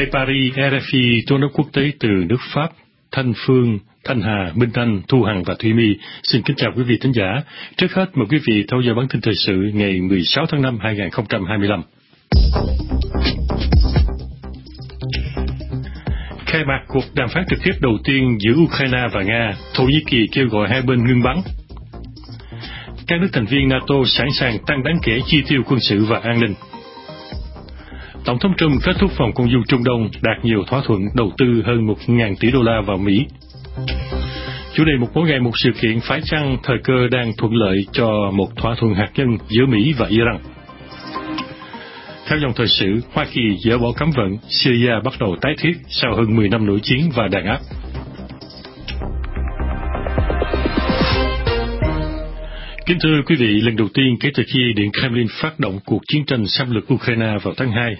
Tại Paris, RFI Tố nói quốc tế từ nước Pháp, Thanh Phương, Thanh Hà, Minh Anh, Thu Hằng và Thùy My xin kính chào quý vị thính giả. Trước hết mời quý vị theo dõi bản tin thời sự ngày 16 tháng 5 2025. Khai mạc cuộc đàm phán trực tiếp đầu tiên giữa Ukraine và Nga, Thổ Nhĩ Kỳ kêu gọi hai bên ngưng bắn. Các nước thành viên NATO sẵn sàng tăng đáng kể chi tiêu quân sự và an ninh. Tổng thống Trump kết thúc vòng công du Trung Đông, đạt nhiều thỏa thuận đầu tư hơn 1.000 tỷ đô la vào Mỹ. Chủ đề một mỗi ngày một sự kiện, phải chăng thời cơ đang thuận lợi cho một thỏa thuận hạt nhân giữa Mỹ và Iran? Theo dòng thời sự, Hoa Kỳ dỡ bỏ cấm vận, Syria bắt đầu tái thiết sau hơn 10 năm nội chiến và đàn áp. Kính thưa quý vị, lần đầu tiên kể từ khi Điện Kremlin phát động cuộc chiến tranh xâm lược Ukraine vào tháng 2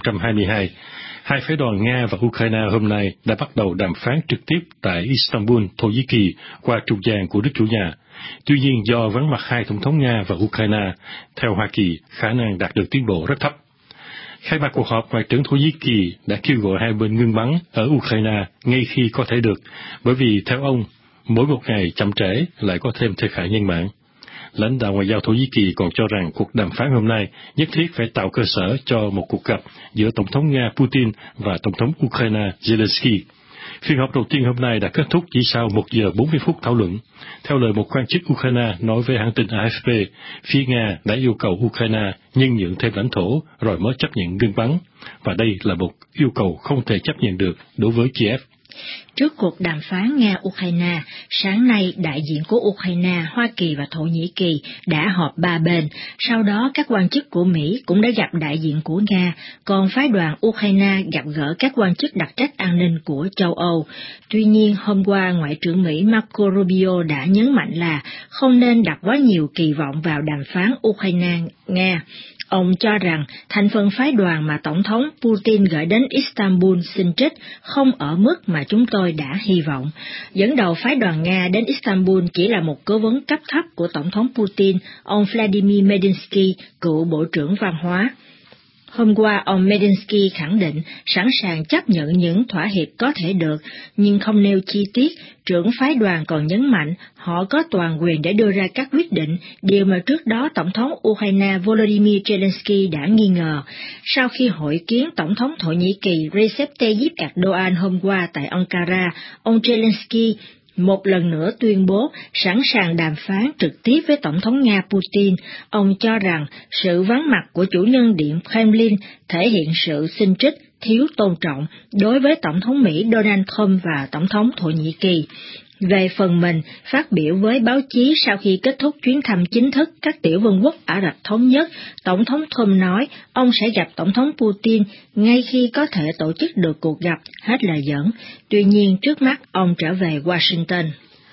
2022, hai phái đoàn Nga và Ukraine hôm nay đã bắt đầu đàm phán trực tiếp tại Istanbul, Thổ Nhĩ Kỳ, qua trung gian của nước chủ nhà. Tuy nhiên, do vắng mặt hai tổng thống Nga và Ukraine, theo Hoa Kỳ, khả năng đạt được tiến bộ rất thấp. Khai mạc cuộc họp, Ngoại trưởng Thổ Nhĩ Kỳ đã kêu gọi hai bên ngưng bắn ở Ukraine ngay khi có thể được, bởi vì theo ông, mỗi một ngày chậm trễ lại có thêm thiệt hại nhân mạng. Lãnh đạo ngoại giao Thổ Nhĩ Kỳ còn cho rằng cuộc đàm phán hôm nay nhất thiết phải tạo cơ sở cho một cuộc gặp giữa Tổng thống Nga Putin và Tổng thống Ukraine Zelensky. Phiên họp đầu tiên hôm nay đã kết thúc chỉ sau 1 giờ 40 phút thảo luận. Theo lời một quan chức Ukraine nói với hãng tin AFP, phía Nga đã yêu cầu Ukraine nhân nhượng thêm lãnh thổ rồi mới chấp nhận ngưng bắn, và đây là một yêu cầu không thể chấp nhận được đối với Kiev. Trước cuộc đàm phán Nga-Ukraine, sáng nay đại diện của Ukraine, Hoa Kỳ và Thổ Nhĩ Kỳ đã họp ba bên. Sau đó các quan chức của Mỹ cũng đã gặp đại diện của Nga, còn phái đoàn Ukraine gặp gỡ các quan chức đặc trách an ninh của châu Âu. Tuy nhiên, hôm qua Ngoại trưởng Mỹ Marco Rubio đã nhấn mạnh là không nên đặt quá nhiều kỳ vọng vào đàm phán Ukraine-Nga. Ông cho rằng thành phần phái đoàn mà Tổng thống Putin gửi đến Istanbul xin trích không ở mức mà chúng tôi đã hy vọng. Dẫn đầu phái đoàn Nga đến Istanbul chỉ là một cố vấn cấp thấp của Tổng thống Putin, ông Vladimir Medinsky, cựu Bộ trưởng Văn hóa. Hôm qua, ông Medinsky khẳng định sẵn sàng chấp nhận những thỏa hiệp có thể được, nhưng không nêu chi tiết. Trưởng phái đoàn còn nhấn mạnh họ có toàn quyền để đưa ra các quyết định, điều mà trước đó Tổng thống Ukraine Volodymyr Zelensky đã nghi ngờ. Sau khi hội kiến Tổng thống Thổ Nhĩ Kỳ Recep Tayyip Erdogan hôm qua tại Ankara, ông Zelensky một lần nữa tuyên bố sẵn sàng đàm phán trực tiếp với Tổng thống Nga Putin. Ông cho rằng sự vắng mặt của chủ nhân Điện Kremlin thể hiện sự xin trích, thiếu tôn trọng đối với Tổng thống Mỹ Donald Trump và Tổng thống Thổ Nhĩ Kỳ. Về phần mình, phát biểu với báo chí sau khi kết thúc chuyến thăm chính thức các tiểu vương quốc Ả Rập Thống Nhất, Tổng thống Trump nói ông sẽ gặp Tổng thống Putin ngay khi có thể tổ chức được cuộc gặp, hết lời dẫn. Tuy nhiên, trước mắt ông trở về Washington.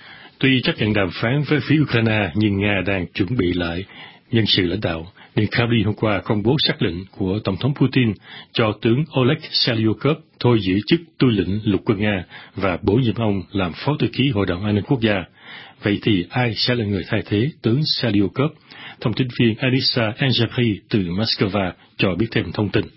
Tuy chấp nhận đàm phán với phía Ukraine, nhưng Nga đang chuẩn bị lại nhân sự lãnh đạo. Điện Kremlin hôm qua công bố sắc lệnh của Tổng thống Putin cho tướng Oleg Selyukov thôi giữ chức tư lệnh lục quân Nga và bổ nhiệm ông làm phó thư ký Hội đồng An ninh Quốc gia. Vậy thì ai sẽ là người thay thế tướng Selyukov? Thông tin viên Alisa Angeli từ Moscow cho biết thêm thông tin.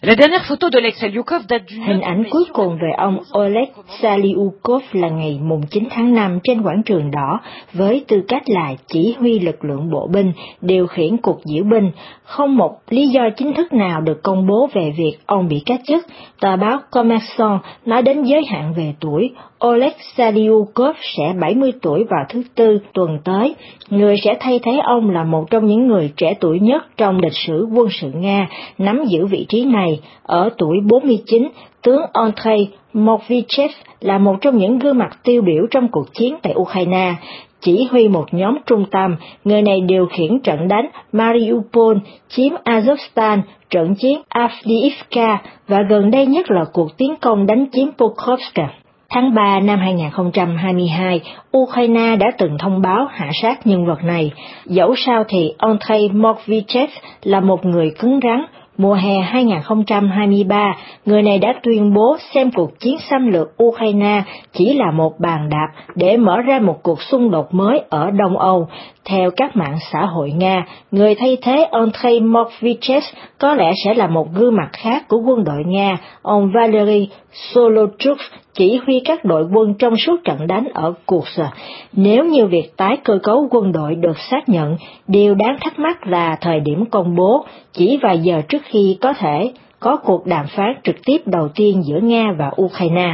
Hình ảnh cuối cùng về ông Oleg Selyukov là ngày mùng 9 tháng 5 trên quảng trường đỏ, với tư cách là chỉ huy lực lượng bộ binh, điều khiển cuộc diễu binh. Không một lý do chính thức nào được công bố về việc ông bị cách chức. Tờ báo Kommersant nói đến giới hạn về tuổi. Oleg Selyukov sẽ 70 tuổi vào thứ Tư tuần tới. Người sẽ thay thế ông là một trong những người trẻ tuổi nhất trong lịch sử quân sự Nga, nắm giữ vị trí này. Ở tuổi 49, tướng Andrei Mokhvychev là một trong những gương mặt tiêu biểu trong cuộc chiến tại Ukraine. Chỉ huy một nhóm trung tâm, người này điều khiển trận đánh Mariupol, chiếm Azovstal, trận chiến Avdiivka và gần đây nhất là cuộc tiến công đánh chiếm Pokrovsk. Tháng 3 năm 2022, Ukraine đã từng thông báo hạ sát nhân vật này. Dẫu sao thì Andrei Mokhvychev là một người cứng rắn, Mùa hè 2023, người này đã tuyên bố xem cuộc chiến xâm lược Ukraine chỉ là một bàn đạp để mở ra một cuộc xung đột mới ở Đông Âu. Theo các mạng xã hội Nga, người thay thế Andrei Morvichev có lẽ sẽ là một gương mặt khác của quân đội Nga. Ông Valery Solochuk chỉ huy các đội quân trong suốt trận đánh ở Kursk. Nếu như việc tái cơ cấu quân đội được xác nhận, điều đáng thắc mắc là thời điểm công bố, chỉ vài giờ trước khi có thể có cuộc đàm phán trực tiếp đầu tiên giữa Nga và Ukraine.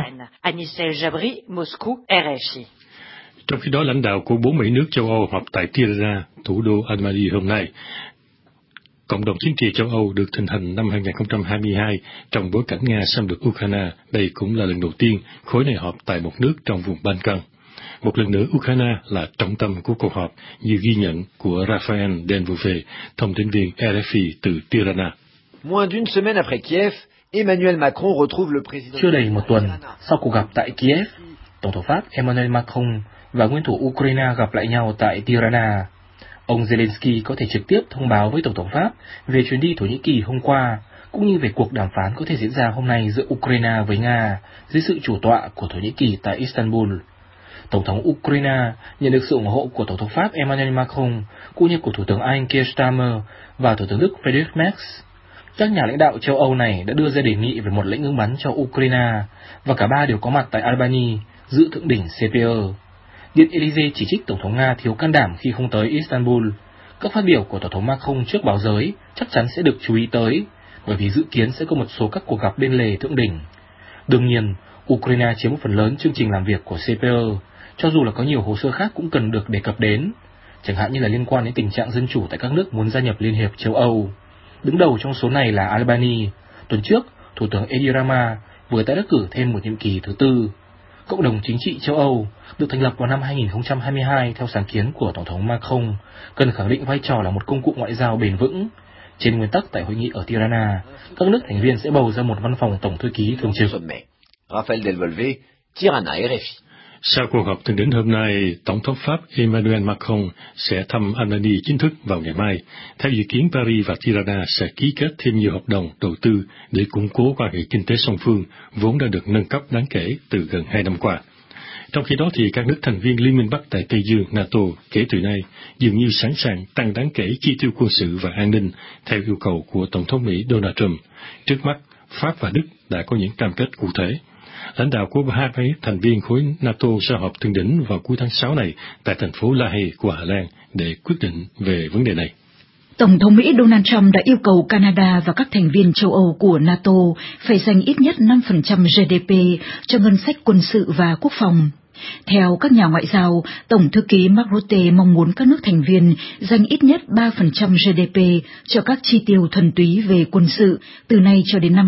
Trong khi đó, lãnh đạo của 40 nước châu Âu họp tại Tirana, thủ đô Almaty hôm nay. Cộng đồng chính trị châu Âu được hình thành năm 2022 trong bối cảnh Nga xâm lược Ukraine. Đây cũng là lần đầu tiên khối này họp tại một nước trong vùng Balkan. Một lần nữa, Ukraine là trọng tâm của cuộc họp, như ghi nhận của Raphael Denvouve, thông tin viên RFI từ Tirana. Chưa đầy một tuần sau cuộc gặp tại Kiev, Tổng thống Pháp Emmanuel Macron và nguyên thủ Ukraine gặp lại nhau tại Tirana. Ông Zelensky có thể trực tiếp thông báo với Tổng thống Pháp về chuyến đi Thổ Nhĩ Kỳ hôm qua, cũng như về cuộc đàm phán có thể diễn ra hôm nay giữa Ukraine với Nga dưới sự chủ tọa của Thổ Nhĩ Kỳ tại Istanbul. Tổng thống Ukraine nhận được sự ủng hộ của Tổng thống Pháp Emmanuel Macron, cũng như của Thủ tướng Anh Keir Starmer và Thủ tướng Đức Friedrich Merz. Các nhà lãnh đạo châu Âu này đã đưa ra đề nghị về một lệnh ngừng bắn cho Ukraine, và cả ba đều có mặt tại Albany dự thượng đỉnh CPE. Điện Élysée chỉ trích Tổng thống Nga thiếu can đảm khi không tới Istanbul. Các phát biểu của Tổng thống Macron trước báo giới chắc chắn sẽ được chú ý tới, bởi vì dự kiến sẽ có một số các cuộc gặp bên lề thượng đỉnh. Đương nhiên, Ukraine chiếm một phần lớn chương trình làm việc của CPE, cho dù là có nhiều hồ sơ khác cũng cần được đề cập đến, chẳng hạn như là liên quan đến tình trạng dân chủ tại các nước muốn gia nhập Liên hiệp châu Âu. Đứng đầu trong số này là Albany. Tuần trước, Thủ tướng Edi Rama vừa tái đắc cử thêm một nhiệm kỳ thứ tư. Cộng đồng chính trị châu Âu được thành lập vào năm 2022 theo sáng kiến của Tổng thống Macron, cần khẳng định vai trò là một công cụ ngoại giao bền vững. Trên nguyên tắc, tại hội nghị ở Tirana, các nước thành viên sẽ bầu ra một văn phòng tổng thư ký thường trực. Raphael Denvouve, Tirana, RFI. Sau cuộc họp thượng đỉnh hôm nay, Tổng thống Pháp Emmanuel Macron sẽ thăm Albany chính thức vào ngày mai. Theo dự kiến, Paris và Tirana sẽ ký kết thêm nhiều hợp đồng đầu tư để củng cố quan hệ kinh tế song phương, vốn đã được nâng cấp đáng kể từ gần 2 năm qua. Trong khi đó, thì các nước thành viên Liên minh Bắc tại Tây Dương NATO kể từ nay dường như sẵn sàng tăng đáng kể chi tiêu quân sự và an ninh theo yêu cầu của Tổng thống Mỹ Donald Trump. Trước mắt, Pháp và Đức đã có những cam kết cụ thể. Lãnh đạo của hai thành viên khối NATO sẽ họp thượng đỉnh vào cuối tháng 6 này tại thành phố La Haye của Hà Lan để quyết định về vấn đề này. Tổng thống Mỹ Donald Trump đã yêu cầu Canada và các thành viên châu Âu của NATO phải dành ít nhất 5% GDP cho ngân sách quân sự và quốc phòng. Theo các nhà ngoại giao, Tổng thư ký Mark Rutte mong muốn các nước thành viên dành ít nhất 3% GDP cho các chi tiêu thuần túy về quân sự từ nay cho đến năm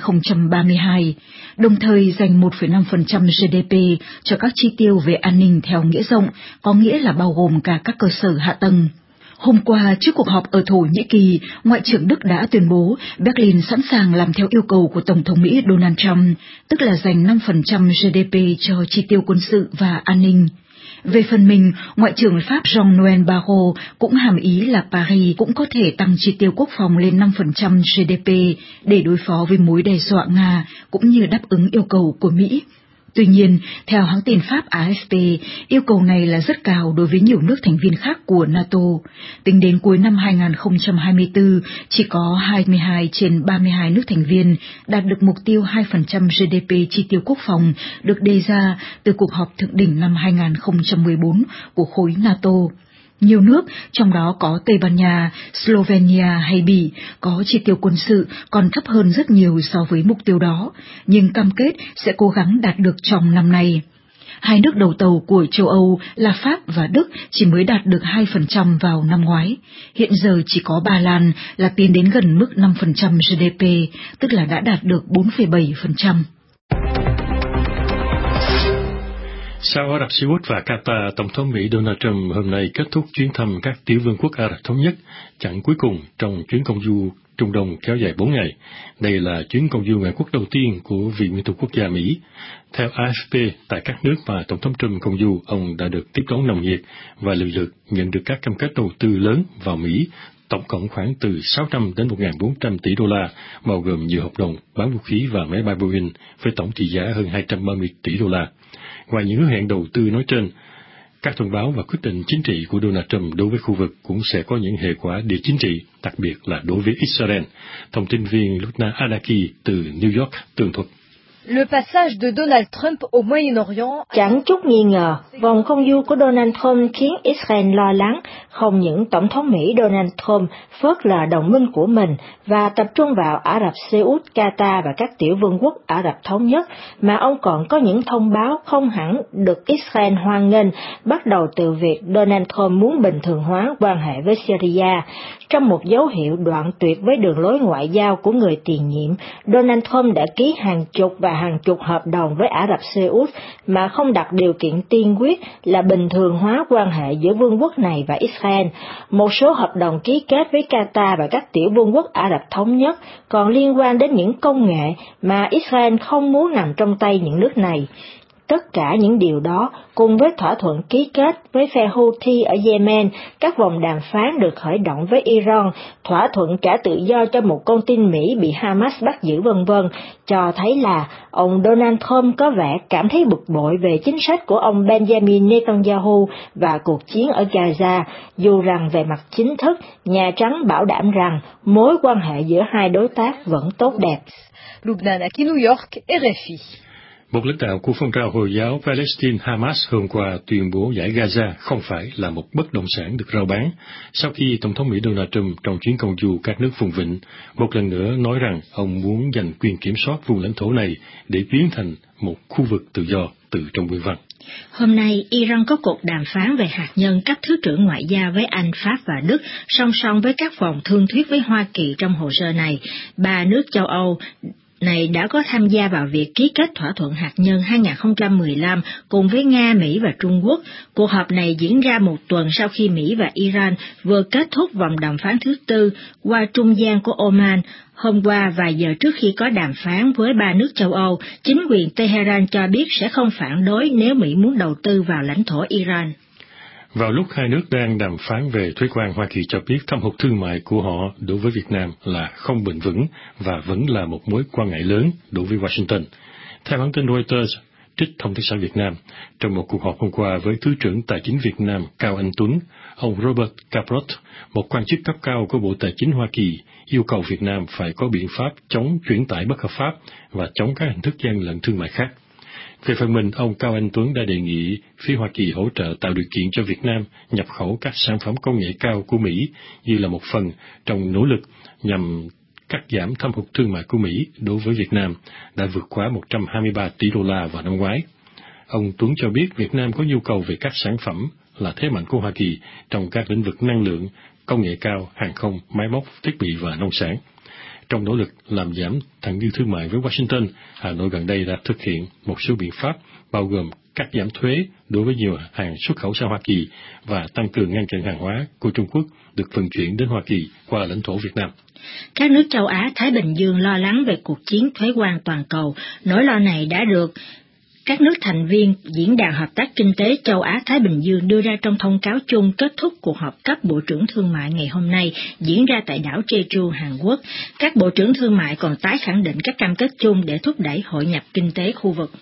2032, đồng thời dành 1,5% GDP cho các chi tiêu về an ninh theo nghĩa rộng, có nghĩa là bao gồm cả các cơ sở hạ tầng. Hôm qua, trước cuộc họp ở Thổ Nhĩ Kỳ, Ngoại trưởng Đức đã tuyên bố Berlin sẵn sàng làm theo yêu cầu của Tổng thống Mỹ Donald Trump, tức là dành 5% GDP cho chi tiêu quân sự và an ninh. Về phần mình, Ngoại trưởng Pháp Jean-Noël Barrot cũng hàm ý là Paris cũng có thể tăng chi tiêu quốc phòng lên 5% GDP để đối phó với mối đe dọa Nga cũng như đáp ứng yêu cầu của Mỹ. Tuy nhiên, theo hãng tin Pháp AFP, yêu cầu này là rất cao đối với nhiều nước thành viên khác của NATO. Tính đến cuối năm 2024, chỉ có 22 trên 32 nước thành viên đạt được mục tiêu 2% GDP chi tiêu quốc phòng được đề ra từ cuộc họp thượng đỉnh năm 2014 của khối NATO. Nhiều nước, trong đó có Tây Ban Nha, Slovenia hay Bỉ, có chi tiêu quân sự còn thấp hơn rất nhiều so với mục tiêu đó, nhưng cam kết sẽ cố gắng đạt được trong năm nay. Hai nước đầu tàu của châu Âu là Pháp và Đức chỉ mới đạt được 2% vào năm ngoái. Hiện giờ chỉ có Ba Lan là tiến đến gần mức 5% GDP, tức là đã đạt được 4,7%. Sau Ả Rập Xê Út và Qatar, Tổng thống Mỹ Donald Trump hôm nay kết thúc chuyến thăm các tiểu vương quốc Ả Rập Thống Nhất, chặng cuối cùng trong chuyến công du Trung Đông kéo dài 4 ngày. Đây là chuyến công du ngoại quốc đầu tiên của vị nguyên thủ quốc gia Mỹ. Theo AFP, tại các nước mà Tổng thống Trump công du, ông đã được tiếp đón nồng nhiệt và lần lượt nhận được các cam kết đầu tư lớn vào Mỹ tổng cộng khoảng từ 600 đến 1.400 tỷ đô la, bao gồm nhiều hợp đồng bán vũ khí và máy bay Boeing với tổng trị giá hơn 230 tỷ đô la. Ngoài những hứa hẹn đầu tư nói trên, các thông báo và quyết định chính trị của Donald Trump đối với khu vực cũng sẽ có những hệ quả địa chính trị, đặc biệt là đối với Israel. Thông tin viên Lutna Adaki từ New York tường thuật. Le passage de Donald Trump au Moyen-Orient Chẳng chút nghi ngờ, vòng công du của Donald Trump khiến Israel lo lắng. Không những Tổng thống Mỹ Donald Trump phớt lờ đồng minh của mình và tập trung vào Ả Rập Xê Út, Qatar và các tiểu vương quốc Ả Rập Thống Nhất, mà ông còn có những thông báo không hẳn được Israel hoan nghênh, bắt đầu từ việc Donald Trump muốn bình thường hóa quan hệ với Syria. Trong một dấu hiệu đoạn tuyệt với đường lối ngoại giao của người tiền nhiệm, Donald Trump đã ký hàng chục hợp đồng với Ả Rập Xê Út mà không đặt điều kiện tiên quyết là bình thường hóa quan hệ giữa vương quốc này và Israel. Một số hợp đồng ký kết với Qatar và các tiểu vương quốc Ả Rập Thống Nhất còn liên quan đến những công nghệ mà Israel không muốn nằm trong tay những nước này. Tất cả những điều đó, cùng với thỏa thuận ký kết với phe Houthi ở Yemen, các vòng đàm phán được khởi động với Iran, thỏa thuận trả tự do cho một con tin Mỹ bị Hamas bắt giữ v.v., cho thấy là ông Donald Trump có vẻ cảm thấy bực bội về chính sách của ông Benjamin Netanyahu và cuộc chiến ở Gaza, dù rằng về mặt chính thức, Nhà Trắng bảo đảm rằng mối quan hệ giữa hai đối tác vẫn tốt đẹp. Lubnan Aki, New York, RFI. Một lãnh đạo của phong trào Hồi giáo Palestine Hamas hôm qua tuyên bố giải Gaza không phải là một bất động sản được rao bán, sau khi Tổng thống Mỹ Donald Trump trong chuyến công du các nước vùng vịnh một lần nữa nói rằng ông muốn giành quyền kiểm soát vùng lãnh thổ này để biến thành một khu vực tự do từ trong nguyên văn. Hôm nay, Iran có cuộc đàm phán về hạt nhân các thứ trưởng ngoại giao với Anh, Pháp và Đức, song song với các vòng thương thuyết với Hoa Kỳ trong hồ sơ này. Ba nước châu Âu này đã có tham gia vào việc ký kết thỏa thuận hạt nhân 2015 cùng với Nga, Mỹ và Trung Quốc. Cuộc họp này diễn ra một tuần sau khi Mỹ và Iran vừa kết thúc vòng đàm phán thứ tư qua trung gian của Oman. Hôm qua, vài giờ trước khi có đàm phán với ba nước châu Âu, chính quyền Tehran cho biết sẽ không phản đối nếu Mỹ muốn đầu tư vào lãnh thổ Iran. Vào lúc hai nước đang đàm phán về thuế quan, Hoa Kỳ cho biết thâm hụt thương mại của họ đối với Việt Nam là không bền vững và vẫn là một mối quan ngại lớn đối với Washington. Theo hãng tin Reuters, trích Thông tấn xã Việt Nam, trong một cuộc họp hôm qua với Thứ trưởng Tài chính Việt Nam Cao Anh Tuấn, ông Robert Caprot, một quan chức cấp cao của Bộ Tài chính Hoa Kỳ, yêu cầu Việt Nam phải có biện pháp chống chuyển tải bất hợp pháp và chống các hình thức gian lận thương mại khác. Về phần mình, ông Cao Anh Tuấn đã đề nghị phía Hoa Kỳ hỗ trợ tạo điều kiện cho Việt Nam nhập khẩu các sản phẩm công nghệ cao của Mỹ như là một phần trong nỗ lực nhằm cắt giảm thâm hụt thương mại của Mỹ đối với Việt Nam đã vượt quá 123 tỷ đô la vào năm ngoái. Ông Tuấn cho biết Việt Nam có nhu cầu về các sản phẩm là thế mạnh của Hoa Kỳ trong các lĩnh vực năng lượng, công nghệ cao, hàng không, máy móc, thiết bị và nông sản. Trong nỗ lực làm giảm thặng dư thương mại với Washington, Hà Nội gần đây đã thực hiện một số biện pháp bao gồm cắt giảm thuế đối với nhiều hàng xuất khẩu sang Hoa Kỳ và tăng cường ngăn chặn hàng hóa của Trung Quốc được vận chuyển đến Hoa Kỳ qua lãnh thổ Việt Nam. Các nước châu Á, Thái Bình Dương lo lắng về cuộc chiến thuế quan toàn cầu. Nỗi lo này đã được các nước thành viên Diễn đàn Hợp tác Kinh tế Châu Á-Thái Bình Dương đưa ra trong thông cáo chung kết thúc cuộc họp cấp Bộ trưởng Thương mại ngày hôm nay diễn ra tại đảo Jeju, Hàn Quốc. Các Bộ trưởng Thương mại còn tái khẳng định các cam kết chung để thúc đẩy hội nhập kinh tế khu vực.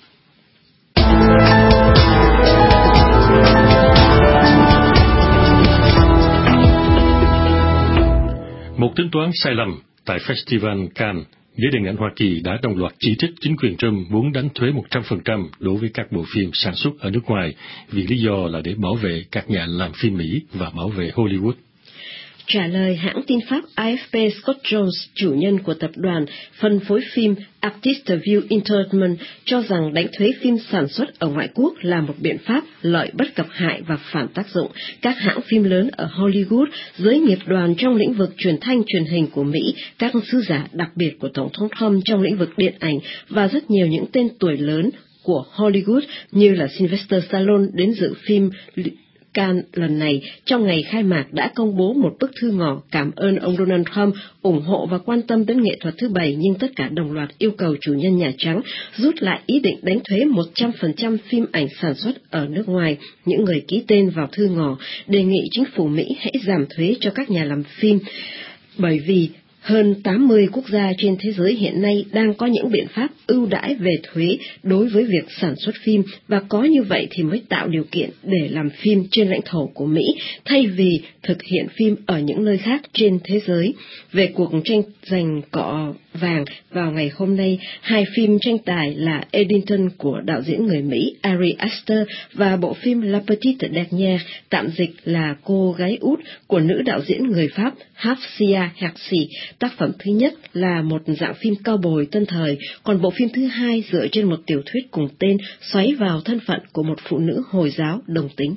Một tính toán sai lầm tại Festival Cannes, giới điện ảnh Hoa Kỳ đã đồng loạt chỉ trích chính quyền Trump muốn đánh thuế 100% đối với các bộ phim sản xuất ở nước ngoài, vì lý do là để bảo vệ các nhà làm phim Mỹ và bảo vệ Hollywood. Trả lời hãng tin Pháp AFP, Scott Jones, chủ nhân của tập đoàn phân phối phim Artist View Entertainment, cho rằng đánh thuế phim sản xuất ở ngoại quốc là một biện pháp lợi bất cập hại và phản tác dụng. Các hãng phim lớn ở Hollywood, giới nghiệp đoàn trong lĩnh vực truyền thanh truyền hình của Mỹ, các sứ giả đặc biệt của Tổng thống Trump trong lĩnh vực điện ảnh và rất nhiều những tên tuổi lớn của Hollywood như là Sylvester Stallone đến dự phim Cannes lần này, trong ngày khai mạc đã công bố một bức thư ngỏ cảm ơn ông Donald Trump ủng hộ và quan tâm đến nghệ thuật thứ bảy, nhưng tất cả đồng loạt yêu cầu chủ nhân Nhà Trắng rút lại ý định đánh thuế 100% phim ảnh sản xuất ở nước ngoài. Những người ký tên vào thư ngỏ đề nghị chính phủ Mỹ hãy giảm thuế cho các nhà làm phim, bởi vì hơn 80 quốc gia trên thế giới hiện nay đang có những biện pháp ưu đãi về thuế đối với việc sản xuất phim, và có như vậy thì mới tạo điều kiện để làm phim trên lãnh thổ của Mỹ, thay vì thực hiện phim ở những nơi khác trên thế giới. Về cuộc tranh giành cọ vàng vào ngày hôm nay, hai phim tranh tài là Eddington của đạo diễn người Mỹ Ari Aster và bộ phim La Petite Dernière, tạm dịch là Cô gái út, của nữ đạo diễn người Pháp Hafsia Hersi. Tác phẩm thứ nhất là một dạng phim cao bồi tân thời, còn bộ phim thứ hai dựa trên một tiểu thuyết cùng tên, xoáy vào thân phận của một phụ nữ Hồi giáo đồng tính.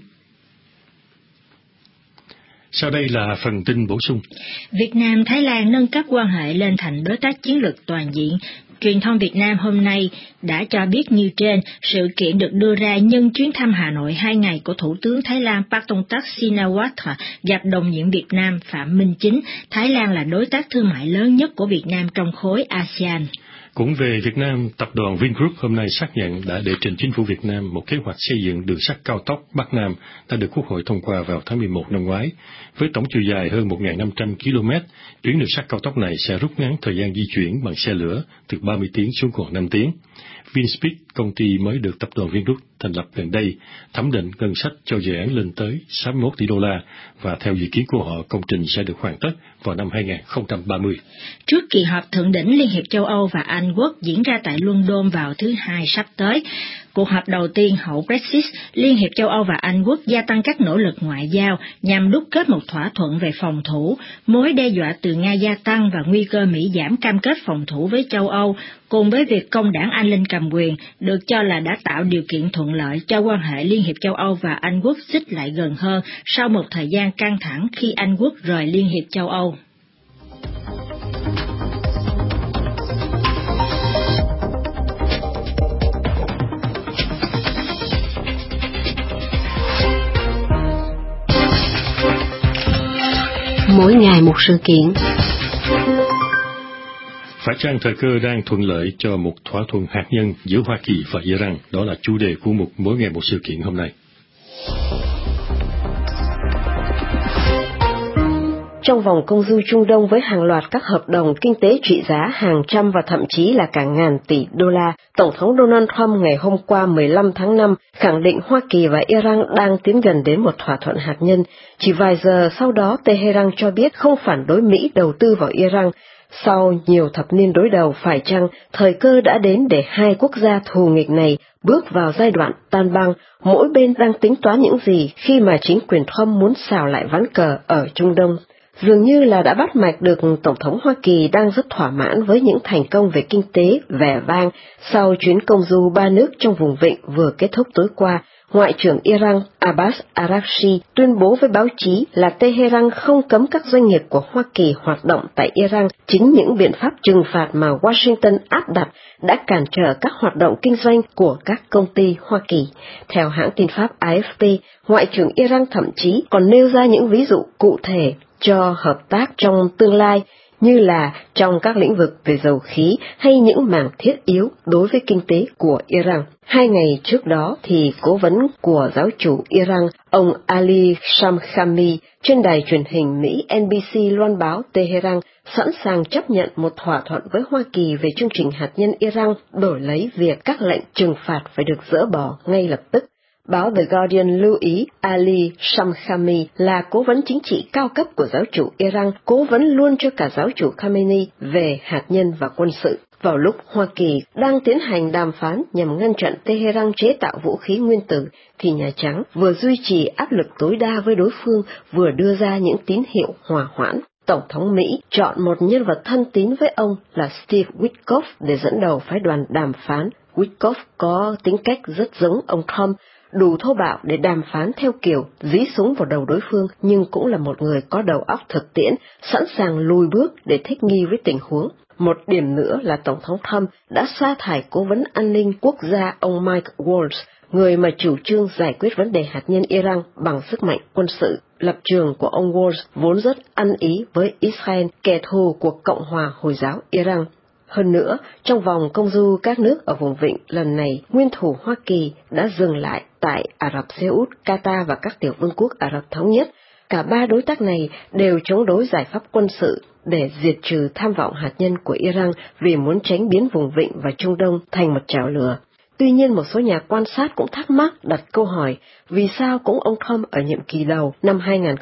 Sau đây là phần tin bổ sung. Việt Nam, Thái Lan nâng cấp quan hệ lên thành đối tác chiến lược toàn diện. Truyền thông Việt Nam hôm nay đã cho biết như trên, sự kiện được đưa ra nhân chuyến thăm Hà Nội 2 ngày của Thủ tướng Thái Lan Paetongtarn Shinawatra gặp đồng nhiệm Việt Nam Phạm Minh Chính. Thái Lan là đối tác thương mại lớn nhất của Việt Nam trong khối ASEAN. Cũng về Việt Nam, tập đoàn Vingroup hôm nay xác nhận đã đệ trình chính phủ Việt Nam một kế hoạch xây dựng đường sắt cao tốc Bắc Nam đã được Quốc hội thông qua vào tháng 11 năm ngoái. Với tổng chiều dài hơn 1.500 km, tuyến đường sắt cao tốc này sẽ rút ngắn thời gian di chuyển bằng xe lửa từ 30 tiếng xuống còn 5 tiếng. Vinspeed, công ty mới được tập đoàn Vingroup thành lập gần đây, thẩm định ngân sách cho dự án lên tới 61 tỷ đô la, và theo dự kiến của họ, công trình sẽ được hoàn tất vào năm 2030. Trước kỳ họp thượng đỉnh Liên hiệp châu Âu và Anh Quốc diễn ra tại London vào thứ Hai sắp tới, cuộc họp đầu tiên hậu Brexit, Liên hiệp châu Âu và Anh Quốc gia tăng các nỗ lực ngoại giao nhằm đúc kết một thỏa thuận về phòng thủ. Mối đe dọa từ Nga gia tăng và nguy cơ Mỹ giảm cam kết phòng thủ với châu Âu, cùng với việc công đảng Anh Linh cầm quyền, được cho là đã tạo điều kiện thuận lợi cho quan hệ Liên hiệp châu Âu và Anh Quốc xích lại gần hơn sau một thời gian căng thẳng khi Anh Quốc rời Liên hiệp châu Âu. Mỗi ngày một sự kiện. Phải chăng thời cơ đang thuận lợi cho một thỏa thuận hạt nhân giữa Hoa Kỳ và Iran? Đó là chủ đề của một Mỗi ngày một sự kiện hôm nay. Trong vòng công du Trung Đông với hàng loạt các hợp đồng kinh tế trị giá hàng trăm và thậm chí là cả ngàn tỷ đô la, Tổng thống Donald Trump ngày hôm qua 15 tháng 5 khẳng định Hoa Kỳ và Iran đang tiến gần đến một thỏa thuận hạt nhân. Chỉ vài giờ sau đó, Tehran cho biết không phản đối Mỹ đầu tư vào Iran. Sau nhiều thập niên đối đầu, phải chăng thời cơ đã đến để hai quốc gia thù nghịch này bước vào giai đoạn tan băng? Mỗi bên đang tính toán những gì khi mà chính quyền Trump muốn xào lại ván cờ ở Trung Đông? Dường như là đã bắt mạch được Tổng thống Hoa Kỳ đang rất thỏa mãn với những thành công về kinh tế vẻ vang sau chuyến công du ba nước trong vùng vịnh vừa kết thúc tối qua. Ngoại trưởng Iran Abbas Araghchi tuyên bố với báo chí là Tehran không cấm các doanh nghiệp của Hoa Kỳ hoạt động tại Iran. Chính những biện pháp trừng phạt mà Washington áp đặt đã cản trở các hoạt động kinh doanh của các công ty Hoa Kỳ. Theo hãng tin Pháp AFP, Ngoại trưởng Iran thậm chí còn nêu ra những ví dụ cụ thể cho hợp tác trong tương lai, như là trong các lĩnh vực về dầu khí hay những mảng thiết yếu đối với kinh tế của Iran. 2 ngày trước đó thì cố vấn của giáo chủ Iran, ông Ali Shamkhani, trên đài truyền hình Mỹ NBC loan báo Tehran sẵn sàng chấp nhận một thỏa thuận với Hoa Kỳ về chương trình hạt nhân Iran, đổi lấy việc các lệnh trừng phạt phải được dỡ bỏ ngay lập tức. Báo The Guardian lưu ý Ali Shamkhani là cố vấn chính trị cao cấp của giáo chủ Iran, cố vấn luôn cho cả giáo chủ Khamenei về hạt nhân và quân sự. Vào lúc Hoa Kỳ đang tiến hành đàm phán nhằm ngăn chặn Tehran chế tạo vũ khí nguyên tử, thì Nhà Trắng vừa duy trì áp lực tối đa với đối phương, vừa đưa ra những tín hiệu hòa hoãn. Tổng thống Mỹ chọn một nhân vật thân tín với ông là Steve Witkoff để dẫn đầu phái đoàn đàm phán. Witkoff có tính cách rất giống ông Trump, đủ thô bạo để đàm phán theo kiểu dí súng vào đầu đối phương, nhưng cũng là một người có đầu óc thực tiễn, sẵn sàng lùi bước để thích nghi với tình huống. Một điểm nữa là Tổng thống Trump đã sa thải cố vấn an ninh quốc gia ông Mike Waltz người mà chủ trương giải quyết vấn đề hạt nhân Iran bằng sức mạnh quân sự. Lập trường của ông Waltz vốn rất ăn ý với Israel, kẻ thù của Cộng hòa Hồi giáo Iran. Hơn nữa, trong vòng công du các nước ở vùng vịnh lần này, nguyên thủ Hoa Kỳ đã dừng lại tại Ả Rập Xê Út, Qatar và các tiểu vương quốc Ả Rập Thống Nhất. Cả ba đối tác này đều chống đối giải pháp quân sự để diệt trừ tham vọng hạt nhân của Iran vì muốn tránh biến vùng vịnh và Trung Đông thành một chảo lửa. Tuy nhiên, một số nhà quan sát cũng thắc mắc đặt câu hỏi vì sao cũng ông Trump ở nhiệm kỳ đầu năm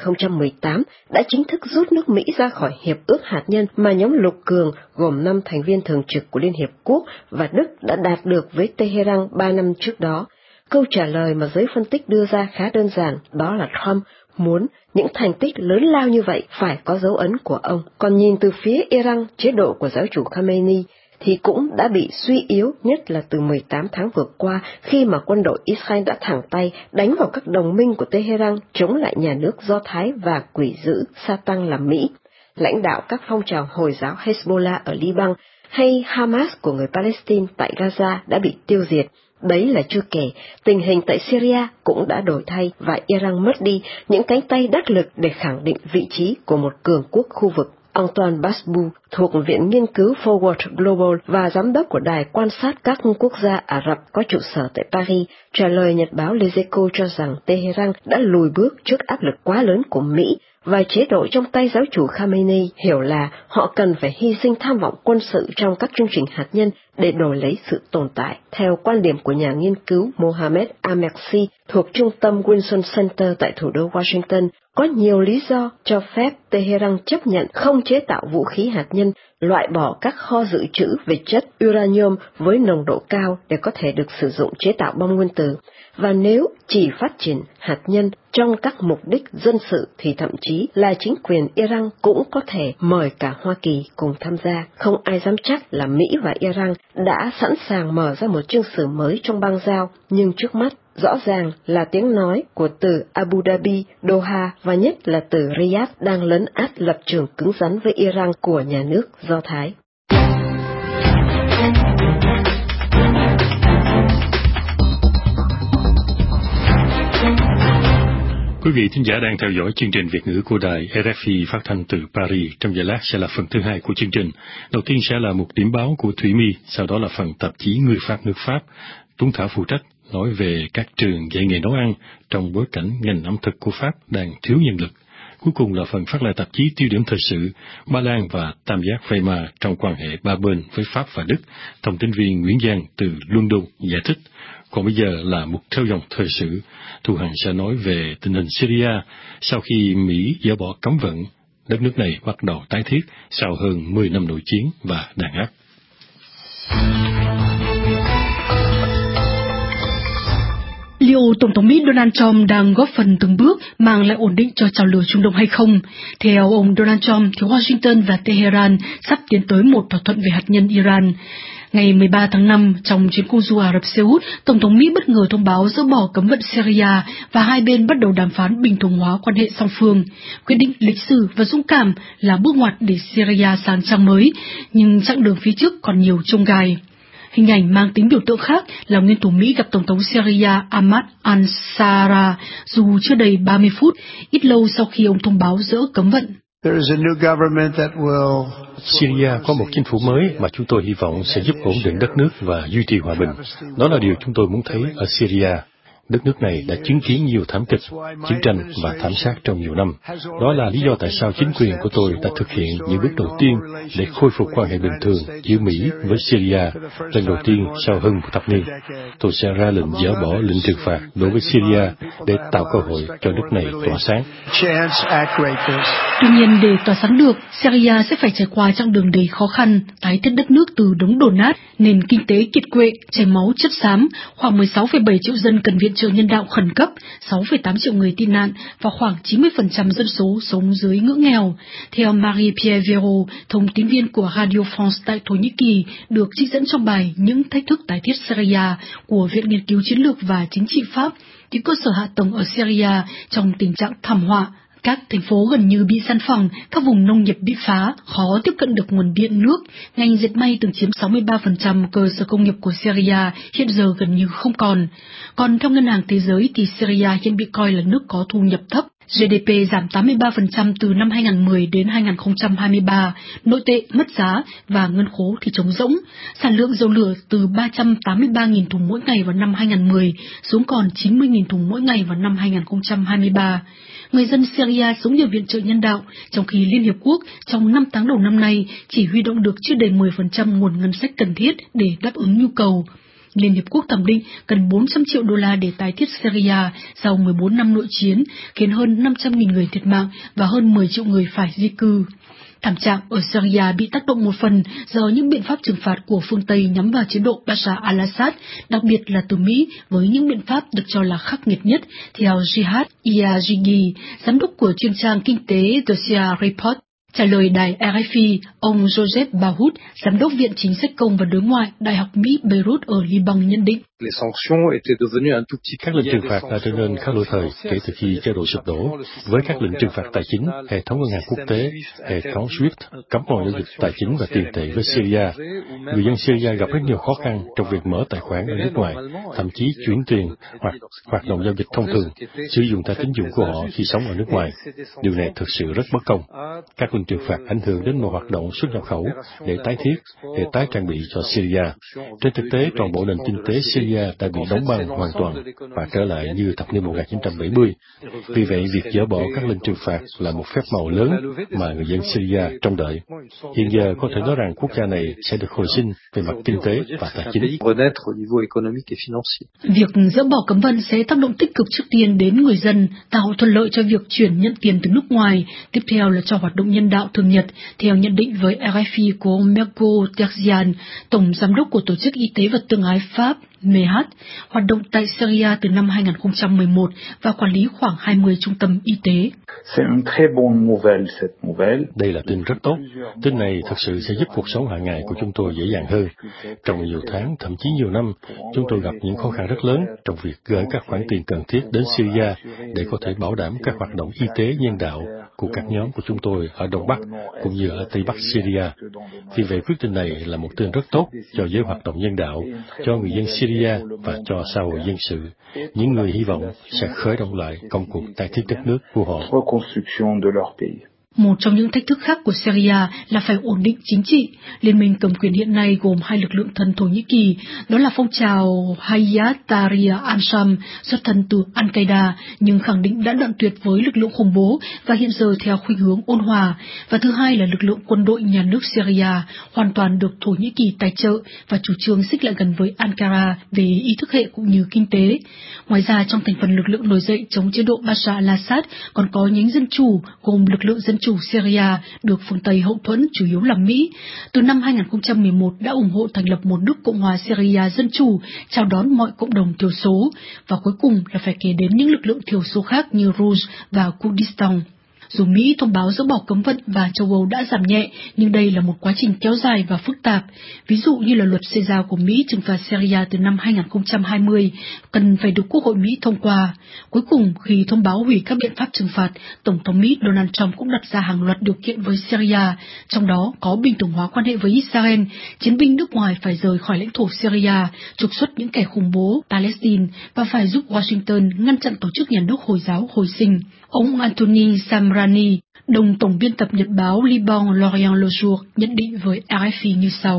2018 đã chính thức rút nước Mỹ ra khỏi Hiệp ước Hạt nhân mà nhóm lục cường gồm 5 thành viên thường trực của Liên Hiệp Quốc và Đức đã đạt được với Tehran 3 năm trước đó. Câu trả lời mà giới phân tích đưa ra khá đơn giản, đó là Trump muốn những thành tích lớn lao như vậy phải có dấu ấn của ông. Còn nhìn từ phía Iran, chế độ của giáo chủ Khamenei thì cũng đã bị suy yếu, nhất là từ 18 tháng vừa qua khi mà quân đội Israel đã thẳng tay đánh vào các đồng minh của Tehran chống lại nhà nước Do Thái và quỷ dữ Satan là Mỹ. Lãnh đạo các phong trào Hồi giáo Hezbollah ở Liban hay Hamas của người Palestine tại Gaza đã bị tiêu diệt. Đấy là chưa kể, tình hình tại Syria cũng đã đổi thay và Iran mất đi những cánh tay đắc lực để khẳng định vị trí của một cường quốc khu vực. Antoine Basbou thuộc Viện Nghiên cứu Forward Global và giám đốc của Đài quan sát các quốc gia Ả Rập có trụ sở tại Paris, trả lời nhật báo Les Echos cho rằng Tehran đã lùi bước trước áp lực quá lớn của Mỹ và chế độ trong tay giáo chủ Khamenei hiểu là họ cần phải hy sinh tham vọng quân sự trong các chương trình hạt nhân để đổi lấy sự tồn tại. Theo quan điểm của nhà nghiên cứu Mohamed Amersi thuộc Trung tâm Wilson Center tại thủ đô Washington, có nhiều lý do cho phép Tehran chấp nhận không chế tạo vũ khí hạt nhân, loại bỏ các kho dự trữ về chất uranium với nồng độ cao để có thể được sử dụng chế tạo bom nguyên tử. Và nếu chỉ phát triển hạt nhân trong các mục đích dân sự thì thậm chí là chính quyền Iran cũng có thể mời cả Hoa Kỳ cùng tham gia. Không ai dám chắc là Mỹ và Iran đã sẵn sàng mở ra một chương sử mới trong bang giao, nhưng trước mắt rõ ràng là tiếng nói của từ Abu Dhabi, Doha và nhất là từ Riyadh đang lấn át lập trường cứng rắn với Iran của nhà nước Do Thái. Quý vị thính giả đang theo dõi chương trình Việt ngữ của đài RFI phát thanh từ Paris. Trong giây lát sẽ là phần thứ hai của chương trình. Đầu tiên sẽ là một điểm báo của Thủy My, sau đó là phần tạp chí Người Pháp nước Pháp. Tuấn Thảo phụ trách nói về các trường dạy nghề nấu ăn trong bối cảnh ngành ẩm thực của Pháp đang thiếu nhân lực. Cuối cùng là phần phát lại tạp chí Tiêu điểm thời sự, Ba Lan và tam giác Weimar trong quan hệ ba bên với Pháp và Đức. Thông tin viên Nguyễn Giang từ London giải thích. Còn bây giờ là một theo dòng thời sự. Thu Hằng sẽ nói về tình hình Syria sau khi Mỹ dỡ bỏ cấm vận. Đất nước này bắt đầu tái thiết sau hơn 10 năm nội chiến và đàn áp. Liệu Tổng thống Mỹ Donald Trump đang góp phần từng bước mang lại ổn định cho chảo lửa Trung Đông hay không? Theo ông Donald Trump, thì Washington và Tehran sắp tiến tới một thỏa thuận về hạt nhân Iran. Ngày 13 tháng 5, trong chuyến công du Ả Rập Xê Út, Tổng thống Mỹ bất ngờ thông báo dỡ bỏ cấm vận Syria và hai bên bắt đầu đàm phán bình thường hóa quan hệ song phương. Quyết định lịch sử và dũng cảm là bước ngoặt để Syria sang trang mới, nhưng chặng đường phía trước còn nhiều chông gai. Hình ảnh mang tính biểu tượng khác là nguyên thủ Mỹ gặp Tổng thống Syria Ahmad al-Shara dù chưa đầy 30 phút, ít lâu sau khi ông thông báo dỡ cấm vận. Syria có một chính phủ mới mà chúng tôi hy vọng sẽ giúp ổn định đất nước và duy trì hòa bình. Đó là điều chúng tôi muốn thấy ở Syria. Đất nước này đã chứng kiến nhiều thảm kịch, chiến tranh và thảm sát trong nhiều năm. Đó là lý do tại sao chính quyền của tôi đã thực hiện những bước đầu tiên để khôi phục quan hệ bình thường giữa Mỹ với Syria, lần đầu tiên sau hơn một thập niên. Tôi sẽ ra lệnh dỡ bỏ lệnh trừng phạt đối với Syria để tạo cơ hội cho nước này tỏa sáng. Tuy nhiên, để tỏa sáng được, Syria sẽ phải trải qua chặng đường đầy khó khăn, tái thiết đất nước từ đống đổ nát, nền kinh tế kiệt quệ, chảy máu chất xám, khoảng 16,7 triệu dân cần viện trợ nhân đạo khẩn cấp, 6,8 triệu người tị nạn và khoảng 90% dân số sống dưới ngưỡng nghèo. Theo Marie-Pierre Véro, thông tín viên của Radio France tại Thổ Nhĩ Kỳ, được trích dẫn trong bài Những thách thức tái thiết Syria của Viện Nghiên cứu Chiến lược và Chính trị Pháp, thì cơ sở hạ tầng ở Syria trong tình trạng thảm họa, Các thành phố gần như bị san phẳng, các vùng nông nghiệp bị phá, khó tiếp cận được nguồn điện nước. Ngành dệt may từng chiếm 63% cơ sở công nghiệp của Syria hiện giờ gần như không còn. Còn theo Ngân hàng Thế giới thì Syria hiện bị coi là nước có thu nhập thấp. GDP giảm 83% từ năm 2010 đến 2023, nội tệ mất giá và ngân khố thì trống rỗng. Sản lượng dầu lửa từ 383.000 thùng mỗi ngày vào năm 2010 xuống còn 90.000 thùng mỗi ngày vào năm 2023. Người dân Syria sống nhờ viện trợ nhân đạo, trong khi Liên Hiệp Quốc trong 5 tháng đầu năm nay chỉ huy động được chưa đầy 10% nguồn ngân sách cần thiết để đáp ứng nhu cầu. Liên Hiệp Quốc thẩm định cần 400 triệu đô la để tái thiết Syria sau 14 năm nội chiến, khiến hơn 500.000 người thiệt mạng và hơn 10 triệu người phải di cư. Thảm trạng ở Syria bị tác động một phần do những biện pháp trừng phạt của phương Tây nhắm vào chế độ Bashar al-Assad, đặc biệt là từ Mỹ với những biện pháp được cho là khắc nghiệt nhất, theo Jihad Iyajighi, giám đốc của chuyên trang kinh tế The Sia Report. Trả lời đài RFI, ông Joseph Bahoud, giám đốc Viện Chính sách Công và Đối ngoại Đại học Mỹ Beirut ở Liban nhận định. Các lệnh trừng phạt đã trở nên khá lỗi thời kể từ khi chế độ sụp đổ, với các lệnh trừng phạt tài chính, hệ thống ngân hàng quốc tế, hệ thống SWIFT, cấm mọi giao dịch tài chính và tiền tệ với Syria. Người dân Syria gặp rất nhiều khó khăn trong việc mở tài khoản ở nước ngoài, thậm chí chuyển tiền hoặc hoạt động giao dịch thông thường, sử dụng thẻ tín dụng của họ khi sống ở nước ngoài. Điều này thực sự rất bất công. Các lệnh trừng phạt ảnh hưởng đến mọi hoạt động xuất nhập khẩu để tái thiết, để tái trang bị cho Syria. Trên thực tế, toàn bộ nền kinh tế Syria đã bị đóng băng hoàn toàn và trở lại như thập niên 1970. Vì vậy, việc dỡ bỏ các lệnh trừng phạt là một phép màu lớn mà người dân Syria trông đợi. Hiện giờ có thể nói rằng quốc gia này sẽ được hồi sinh về mặt kinh tế và tài chính. Việc dỡ bỏ cấm vận sẽ tác động tích cực trước tiên đến người dân, tạo thuận lợi cho việc chuyển nhận tiền từ nước ngoài, tiếp theo là cho hoạt động nhân đạo thường nhật, theo nhận định với RFI của Marco Terzian, Tổng Giám đốc của Tổ chức Y tế và Tương ái Pháp, MEHAT, hoạt động tại Syria từ năm 2011 và quản lý khoảng 20 trung tâm y tế. Đây là tin rất tốt. Tin này thực sự sẽ giúp cuộc sống hàng ngày của chúng tôi dễ dàng hơn. Trong nhiều tháng, thậm chí nhiều năm, chúng tôi gặp những khó khăn rất lớn trong việc gửi các khoản tiền cần thiết đến Syria để có thể bảo đảm các hoạt động y tế nhân đạo của các nhóm của chúng tôi ở Đông Bắc cũng như ở Tây Bắc Syria. Vì vậy, quyết định này là một tin rất tốt cho giới hoạt động nhân đạo, cho người dân Syria và cho xã hội dân sự, những người hy vọng sẽ khởi động lại công cuộc tái thiết đất nước của họ. Một trong những thách thức khác của Syria là phải ổn định chính trị. Liên minh cầm quyền hiện nay gồm hai lực lượng thân Thổ Nhĩ Kỳ, đó là phong trào Hayat Tahrir al-Sham xuất thân từ Al-Qaeda nhưng khẳng định đã đoạn tuyệt với lực lượng khủng bố và hiện giờ theo khuynh hướng ôn hòa. Và thứ hai là lực lượng quân đội nhà nước Syria hoàn toàn được Thổ Nhĩ Kỳ tài trợ và chủ trương xích lại gần với Ankara về ý thức hệ cũng như kinh tế. Ngoài ra, trong thành phần lực lượng nổi dậy chống chế độ Bashar al-Assad còn có nhánh dân chủ gồm lực lượng dân chủ Syria được phương Tây hậu thuẫn chủ yếu là Mỹ. Từ năm 2011 đã ủng hộ thành lập một nước Cộng hòa Syria dân chủ, chào đón mọi cộng đồng thiểu số. Và cuối cùng là phải kể đến những lực lượng thiểu số khác như Rus và Kurdistan. Dù Mỹ thông báo dỡ bỏ cấm vận và châu Âu đã giảm nhẹ, nhưng đây là một quá trình kéo dài và phức tạp. Ví dụ như là luật xây giao của Mỹ trừng phạt Syria từ năm 2020 cần phải được Quốc hội Mỹ thông qua. Cuối cùng, khi thông báo hủy các biện pháp trừng phạt, Tổng thống Mỹ Donald Trump cũng đặt ra hàng loạt điều kiện với Syria, trong đó có bình thường hóa quan hệ với Israel, chiến binh nước ngoài phải rời khỏi lãnh thổ Syria, trục xuất những kẻ khủng bố Palestine và phải giúp Washington ngăn chặn tổ chức nhà nước Hồi giáo hồi sinh. Ông Anthony Samrani, đồng tổng biên tập nhật báo Liban L'Orient Le Jour, nhận định với RFI như sau.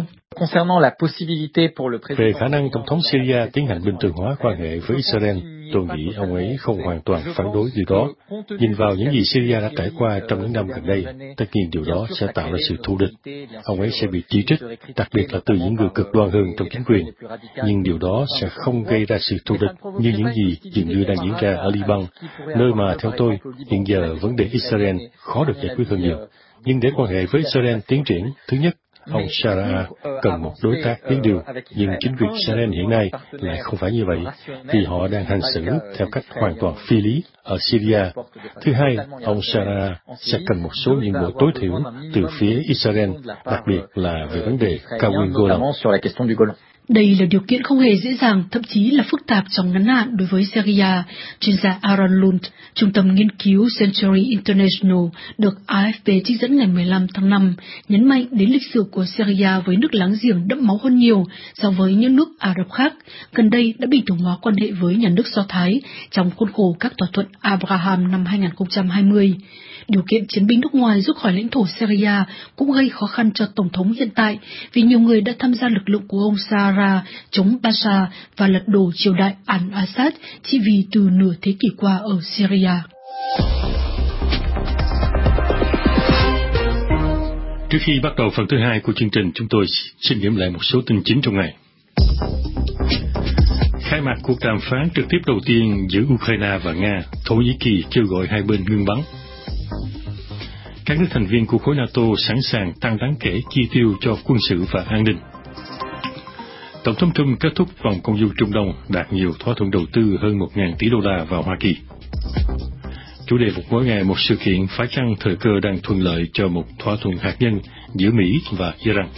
Về khả năng Tổng thống Syria tiến hành bình thường hóa quan hệ với Israel, tôi nghĩ ông ấy không hoàn toàn phản đối điều đó. Nhìn vào những gì Syria đã trải qua trong những năm gần đây, tất nhiên điều đó sẽ tạo ra sự thù địch. Ông ấy sẽ bị chỉ trích, đặc biệt là từ những người cực đoan hơn trong chính quyền. Nhưng điều đó sẽ không gây ra sự thù địch như những gì dường như đang diễn ra ở Liban, nơi mà theo tôi, hiện giờ vấn đề Israel khó được giải quyết hơn nhiều. Nhưng để quan hệ với Israel tiến triển, thứ nhất, ông Shara cần một đối tác biến điều, nhưng chính quyền Israel hiện nay lại không phải như vậy, vì họ đang hành xử theo cách hoàn toàn phi lý ở Syria. Thứ hai, ông Shara sẽ cần một số những bộ tối thiểu từ phía Israel, đặc biệt là về vấn đề cao nguyên Golan. Đây là điều kiện không hề dễ dàng, thậm chí là phức tạp trong ngắn hạn đối với Syria. Chuyên gia Aaron Lund, Trung tâm Nghiên cứu Century International, được AFP trích dẫn ngày 15 tháng 5, nhấn mạnh đến lịch sử của Syria với nước láng giềng đẫm máu hơn nhiều so với những nước Ả Rập khác, gần đây đã bình thường hóa quan hệ với nhà nước Do Thái trong khuôn khổ các thỏa thuận Abraham năm 2020. Điều kiện chiến binh nước ngoài rút khỏi lãnh thổ Syria cũng gây khó khăn cho Tổng thống hiện tại vì nhiều người đã tham gia lực lượng của ông Sahara chống Bashar và lật đổ triều đại al-Assad chỉ vì từ nửa thế kỷ qua ở Syria. Trước khi bắt đầu phần thứ hai của chương trình, chúng tôi xin điểm lại một số tin chính trong ngày. Khai mạc cuộc đàm phán trực tiếp đầu tiên giữa Ukraine và Nga, Thổ Nhĩ Kỳ kêu gọi hai bên ngưng bắn. Các nước thành viên của khối NATO sẵn sàng tăng đáng kể chi tiêu cho quân sự và an ninh. Tổng thống Trump kết thúc vòng công du Trung Đông, đạt nhiều thỏa thuận đầu tư hơn 1.000 tỷ đô la vào Hoa Kỳ. Chủ đề một mỗi ngày một sự kiện, phải chăng thời cơ đang thuận lợi cho một thỏa thuận hạt nhân giữa Mỹ và Iran.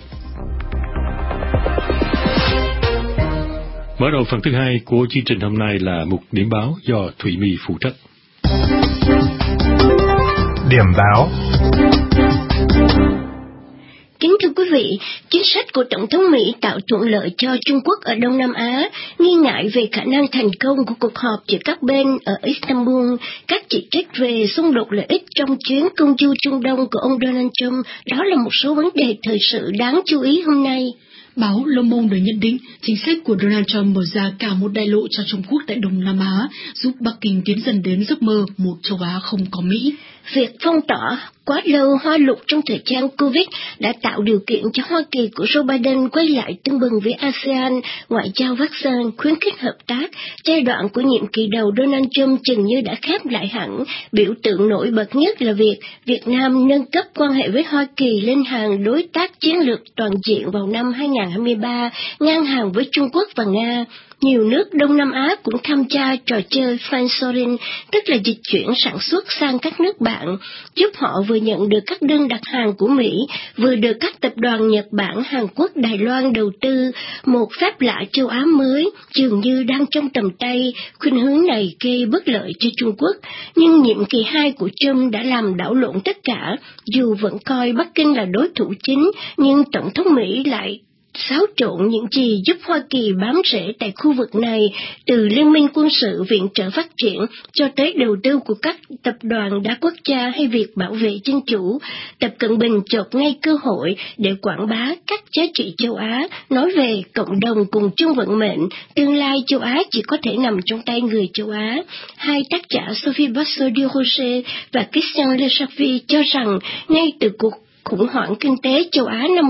Mở đầu phần thứ hai của chương trình hôm nay là mục điểm báo do Thụy My phụ trách. Điểm báo. Kính thưa quý vị, chính sách của Tổng thống Mỹ tạo thuận lợi cho Trung Quốc ở Đông Nam Á, nghi ngại về khả năng thành công của cuộc họp giữa các bên ở Istanbul, các chỉ trích về xung đột lợi ích trong chuyến công du Trung Đông của ông Donald Trump, đó là một số vấn đề thời sự đáng chú ý hôm nay. Báo Le Monde nhận định chính sách của Donald Trump mở ra cả một đại lộ cho Trung Quốc tại Đông Nam Á, giúp Bắc Kinh tiến dần đến giấc mơ một châu Á không có Mỹ. Việc phong tỏa quá lâu Hoa Lục trong thời gian Covid đã tạo điều kiện cho Hoa Kỳ của Joe Biden quay lại tưng bừng với ASEAN, ngoại giao vaccine, khuyến khích hợp tác. Giai đoạn của nhiệm kỳ đầu Donald Trump chừng như đã khép lại hẳn. Biểu tượng nổi bật nhất là việc Việt Nam nâng cấp quan hệ với Hoa Kỳ lên hàng đối tác chiến lược toàn diện vào năm 2023, ngang hàng với Trung Quốc và Nga. Nhiều nước Đông Nam Á cũng tham gia trò chơi friendshoring, tức là dịch chuyển sản xuất sang các nước bạn, giúp họ vừa nhận được các đơn đặt hàng của Mỹ, vừa được các tập đoàn Nhật Bản, Hàn Quốc, Đài Loan đầu tư. Một phép lạ châu Á mới dường như đang trong tầm tay. Khuynh hướng này gây bất lợi cho Trung Quốc, nhưng nhiệm kỳ 2 của Trump đã làm đảo lộn tất cả. Dù vẫn coi Bắc Kinh là đối thủ chính, nhưng Tổng thống Mỹ lại xáo trộn những gì giúp Hoa Kỳ bám rễ tại khu vực này, từ liên minh quân sự, viện trợ phát triển cho tới đầu tư của các tập đoàn đa quốc gia hay việc bảo vệ dân chủ. Tập Cận Bình chộp ngay cơ hội để quảng bá các giá trị châu Á, nói về cộng đồng cùng chung vận mệnh, tương lai châu Á chỉ có thể nằm trong tay người châu Á. Hai tác giả Sophie Basso-Durocher và Christian Le Chaffy cho rằng ngay từ cuộc khủng hoảng kinh tế châu Á năm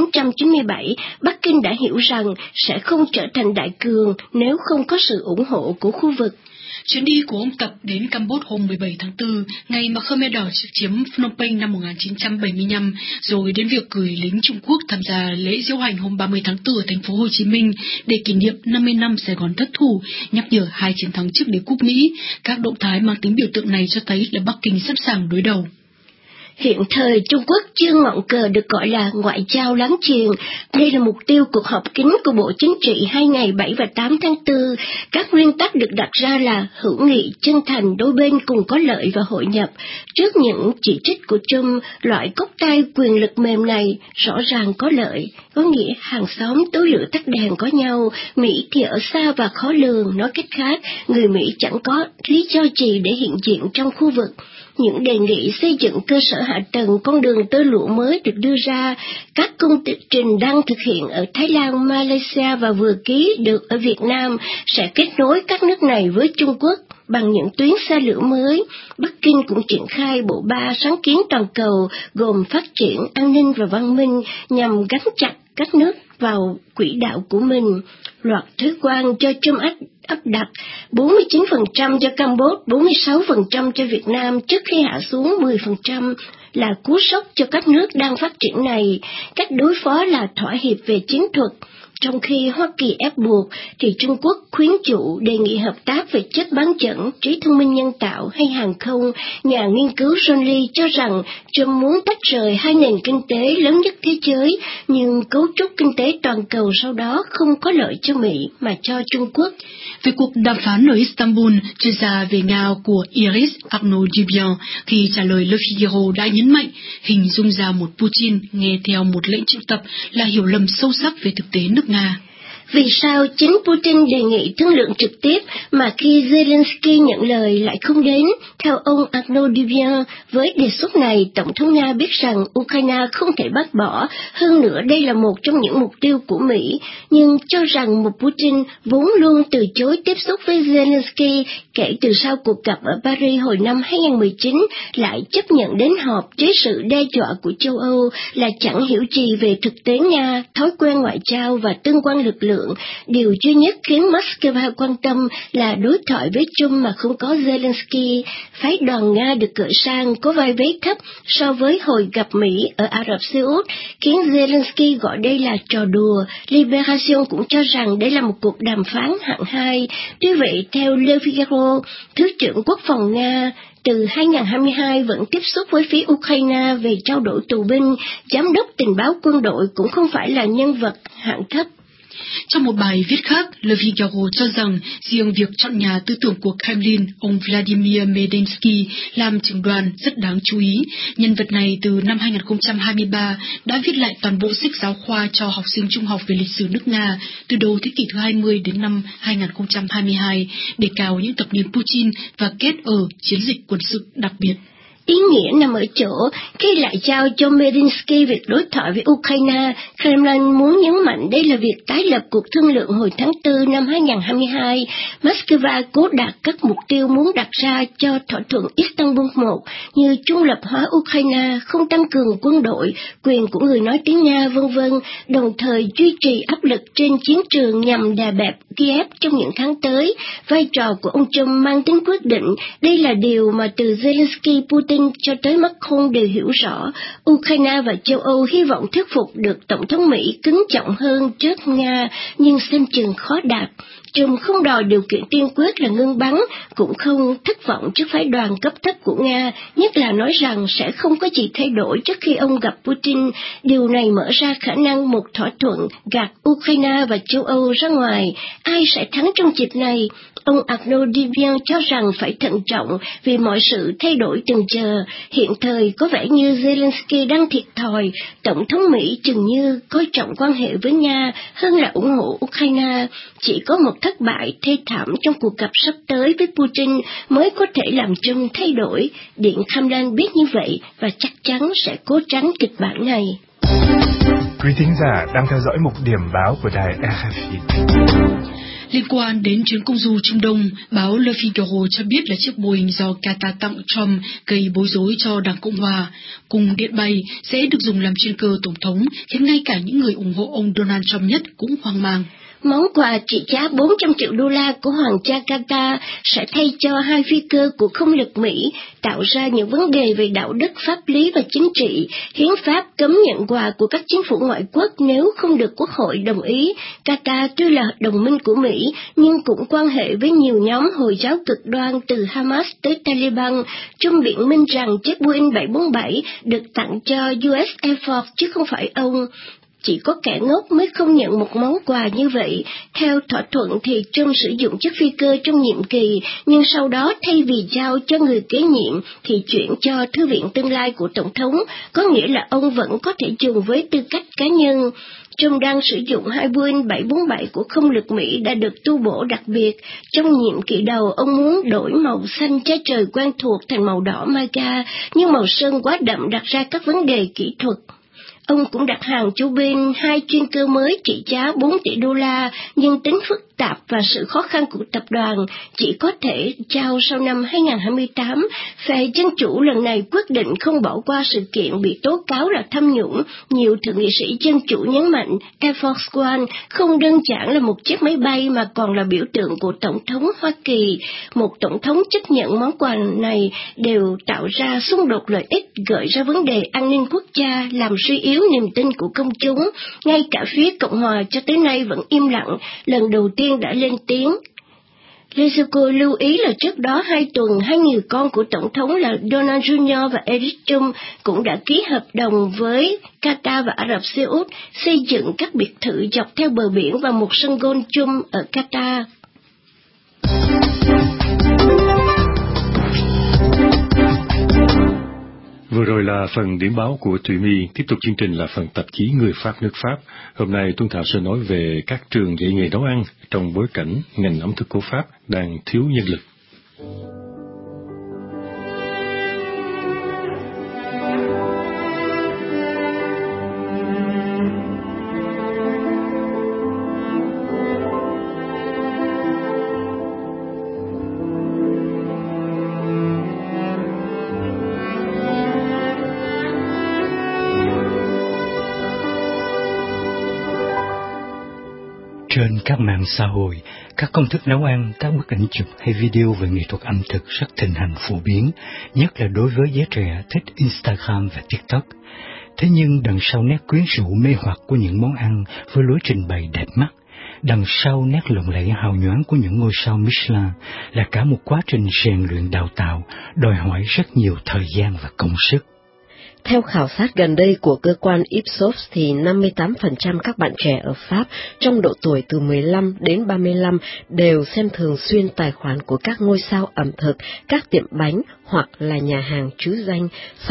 1997, Bắc Kinh đã hiểu rằng sẽ không trở thành đại cường nếu không có sự ủng hộ của khu vực. Chuyến đi của ông Tập đến Campuchia hôm 17 tháng 4, ngày mà Khmer Đỏ chiếm Phnom Penh năm 1975, rồi đến việc gửi lính Trung Quốc tham gia lễ diễu hành hôm 30 tháng 4 ở thành phố Hồ Chí Minh để kỷ niệm 50 năm Sài Gòn thất thủ, nhắc nhở 2 chiến thắng trước đế quốc Mỹ. Các động thái mang tính biểu tượng này cho thấy là Bắc Kinh sẵn sàng đối đầu. Hiện thời Trung Quốc chưa ngọn cờ được gọi là ngoại giao láng giềng. Đây là mục tiêu cuộc họp kín của Bộ Chính trị 2 ngày 7 và 8 tháng 4. Các nguyên tắc được đặt ra là hữu nghị, chân thành, đôi bên cùng có lợi và hội nhập. Trước những chỉ trích của Trump, loại cốc tay quyền lực mềm này rõ ràng có lợi, có nghĩa hàng xóm tối lửa tắt đèn có nhau. Mỹ thì ở xa và khó lường, nói cách khác, người Mỹ chẳng có lý do gì để hiện diện trong khu vực. Những đề nghị xây dựng cơ sở hạ tầng con đường tơ lụa mới được đưa ra. Các công trình đang thực hiện ở Thái Lan, Malaysia và vừa ký được ở Việt Nam sẽ kết nối các nước này với Trung Quốc bằng những tuyến xe lửa mới. Bắc Kinh cũng triển khai bộ ba sáng kiến toàn cầu gồm phát triển, an ninh và văn minh nhằm gắn chặt các nước vào quỹ đạo của mình. Loạt thuế quan cho Trump áp đặt 49% cho Campuchia, 46% cho Việt Nam trước khi hạ xuống 10% là cú sốc cho các nước đang phát triển này. Cách đối phó là thỏa hiệp về chiến thuật. Trong khi Hoa Kỳ ép buộc, thì Trung Quốc khuyến dụ đề nghị hợp tác về chất bán dẫn, trí thông minh nhân tạo hay hàng không. Nhà nghiên cứu John Lee cho rằng Trump muốn tách rời hai nền kinh tế lớn nhất thế giới, nhưng cấu trúc kinh tế toàn cầu sau đó không có lợi cho Mỹ mà cho Trung Quốc. Về cuộc đàm phán ở Istanbul, chuyên gia về Nga của Iris Arnaud-Dubian khi trả lời Le Figaro đã nhấn mạnh hình dung ra một Putin nghe theo một lệnh triệu tập là hiểu lầm sâu sắc về thực tế nước Nga. Vì sao chính Putin đề nghị thương lượng trực tiếp mà khi Zelensky nhận lời lại không đến? Theo ông Arnaud-Dubian, với đề xuất này, Tổng thống Nga biết rằng Ukraine không thể bác bỏ, hơn nữa đây là một trong những mục tiêu của Mỹ, nhưng cho rằng một Putin vốn luôn từ chối tiếp xúc với Zelensky kể từ sau cuộc gặp ở Paris hồi năm 2019, lại chấp nhận đến họp dưới sự đe dọa của châu Âu là chẳng hiểu gì về thực tế Nga, thói quen ngoại giao và tương quan lực lượng. Điều duy nhất khiến Moscow quan tâm là đối thoại với Trump mà không có Zelensky. Phái đoàn Nga được cử sang có vai vế thấp so với hồi gặp Mỹ ở Ả Rập Xê Út, khiến Zelensky gọi đây là trò đùa. Libération cũng cho rằng đây là một cuộc đàm phán hạng 2. Tuy vậy, theo Le Figaro, Thứ trưởng Quốc phòng Nga từ 2022 vẫn tiếp xúc với phía Ukraine về trao đổi tù binh. Giám đốc tình báo quân đội cũng không phải là nhân vật hạng thấp. Trong một bài viết khác, Le Figaro cho rằng riêng việc chọn nhà tư tưởng của Kremlin, ông Vladimir Medensky làm trưởng đoàn rất đáng chú ý. Nhân vật này từ năm 2023 đã viết lại toàn bộ sách giáo khoa cho học sinh trung học về lịch sử nước Nga từ đầu thế kỷ thứ 20 đến năm 2022, đề cao những thập niên Putin và kết ở chiến dịch quân sự đặc biệt. Ý nghĩa nằm ở chỗ, khi lại giao cho Medinsky việc đối thoại với Ukraine, Kremlin muốn nhấn mạnh đây là việc tái lập cuộc thương lượng hồi tháng 4 năm 2022. Moscow cố đạt các mục tiêu muốn đặt ra cho thỏa thuận Istanbul 1 như trung lập hóa Ukraine, không tăng cường quân đội, quyền của người nói tiếng Nga, v.v., đồng thời duy trì áp lực trên chiến trường nhằm đè bẹp Kiev trong những tháng tới. Vai trò của ông Trump mang tính quyết định, đây là điều mà từ Zelensky, Putin cho tới Macron đều hiểu rõ. Ukraine và châu Âu hy vọng thuyết phục được Tổng thống Mỹ cứng trọng hơn trước Nga, nhưng xem chừng khó đạt. Trump không đòi điều kiện tiên quyết là ngưng bắn, cũng không thất vọng trước phái đoàn cấp thấp của Nga, nhất là nói rằng sẽ không có gì thay đổi trước khi ông gặp Putin. Điều này mở ra khả năng một thỏa thuận gạt Ukraine và châu Âu ra ngoài. Ai sẽ thắng trong dịp này? Ông Arnaud-Dubian cho rằng phải thận trọng vì mọi sự thay đổi từng giờ. Hiện thời có vẻ như Zelensky đang thiệt thòi. Tổng thống Mỹ chừng như coi trọng quan hệ với Nga hơn là ủng hộ Ukraine. Chỉ có một thất bại thê thảm trong cuộc gặp sắp tới với Putin mới có thể làm Trump thay đổi. Điện Kremlin biết như vậy và chắc chắn sẽ cố tránh kịch bản này. Quý thính giả đang theo dõi mục điểm báo của đài RFI. Liên quan đến chuyến công du Trung Đông, báo Le Figaro cho biết là chiếc Boeing do Qatar tặng Trump gây bối rối cho Đảng Cộng Hòa. Cùng điện bay sẽ được dùng làm chuyên cơ tổng thống, khiến ngay cả những người ủng hộ ông Donald Trump nhất cũng hoang mang. Món quà trị giá 400 triệu đô la của Hoàng gia Qatar sẽ thay cho 2 phi cơ của không lực Mỹ, tạo ra những vấn đề về đạo đức, pháp lý và chính trị. Hiến pháp cấm nhận quà của các chính phủ ngoại quốc nếu không được Quốc hội đồng ý. Qatar tuy là đồng minh của Mỹ, nhưng cũng quan hệ với nhiều nhóm Hồi giáo cực đoan từ Hamas tới Taliban. Trung biện minh rằng chiếc Boeing 747 được tặng cho US Air Force chứ không phải ông. Chỉ có kẻ ngốc mới không nhận một món quà như vậy. Theo thỏa thuận thì Trump sử dụng chiếc phi cơ trong nhiệm kỳ, nhưng sau đó thay vì giao cho người kế nhiệm thì chuyển cho thư viện tương lai của Tổng thống, có nghĩa là ông vẫn có thể dùng với tư cách cá nhân. Trump đang sử dụng 2 Boeing 747 của không lực Mỹ đã được tu bổ đặc biệt. Trong nhiệm kỳ đầu, ông muốn đổi màu xanh trái trời quen thuộc thành màu đỏ maga, nhưng màu sơn quá đậm đặt ra các vấn đề kỹ thuật. Ông cũng đặt hàng cho bên 2 chuyên cơ mới trị giá 4 tỷ đô la, nhưng tính phức tạp và sự khó khăn của tập đoàn chỉ có thể trao sau năm 2028, phe Dân Chủ lần này quyết định không bỏ qua sự kiện bị tố cáo là tham nhũng. Nhiều thượng nghị sĩ Dân Chủ nhấn mạnh Air Force One không đơn giản là một chiếc máy bay mà còn là biểu tượng của Tổng thống Hoa Kỳ. Một Tổng thống chấp nhận món quà này đều tạo ra xung đột lợi ích, gợi ra vấn đề an ninh quốc gia, làm suy yếu niềm tin của công chúng. Ngay cả phía Cộng hòa cho tới nay vẫn im lặng, lần đầu tiên đã lên tiếng. Lezuko lưu ý là trước đó 2 tuần, 2 người con của Tổng thống là Donald Jr. và Eric Trump cũng đã ký hợp đồng với Qatar và Ả Rập Xê Út xây dựng các biệt thự dọc theo bờ biển và một sân golf chung ở Qatar. Vừa rồi là phần điểm báo của Thùy My. Tiếp tục chương trình là phần tạp chí Người Pháp nước Pháp. Hôm nay Tuấn Thảo sẽ nói về các trường dạy nghề nấu ăn trong bối cảnh ngành ẩm thực của Pháp đang thiếu nhân lực. Trên các mạng xã hội, các công thức nấu ăn, các bức ảnh chụp hay video về nghệ thuật ẩm thực rất thịnh hành phổ biến, nhất là đối với giới trẻ thích Instagram và TikTok. Thế nhưng đằng sau nét quyến rũ mê hoặc của những món ăn với lối trình bày đẹp mắt, đằng sau nét lộng lẫy hào nhoáng của những ngôi sao Michelin là cả một quá trình rèn luyện đào tạo, đòi hỏi rất nhiều thời gian và công sức. Theo khảo sát gần đây của cơ quan Ipsos thì 58% các bạn trẻ ở Pháp trong độ tuổi từ 15 đến 35 đều xem thường xuyên tài khoản của các ngôi sao ẩm thực, các tiệm bánh hoặc là nhà hàng trứ danh.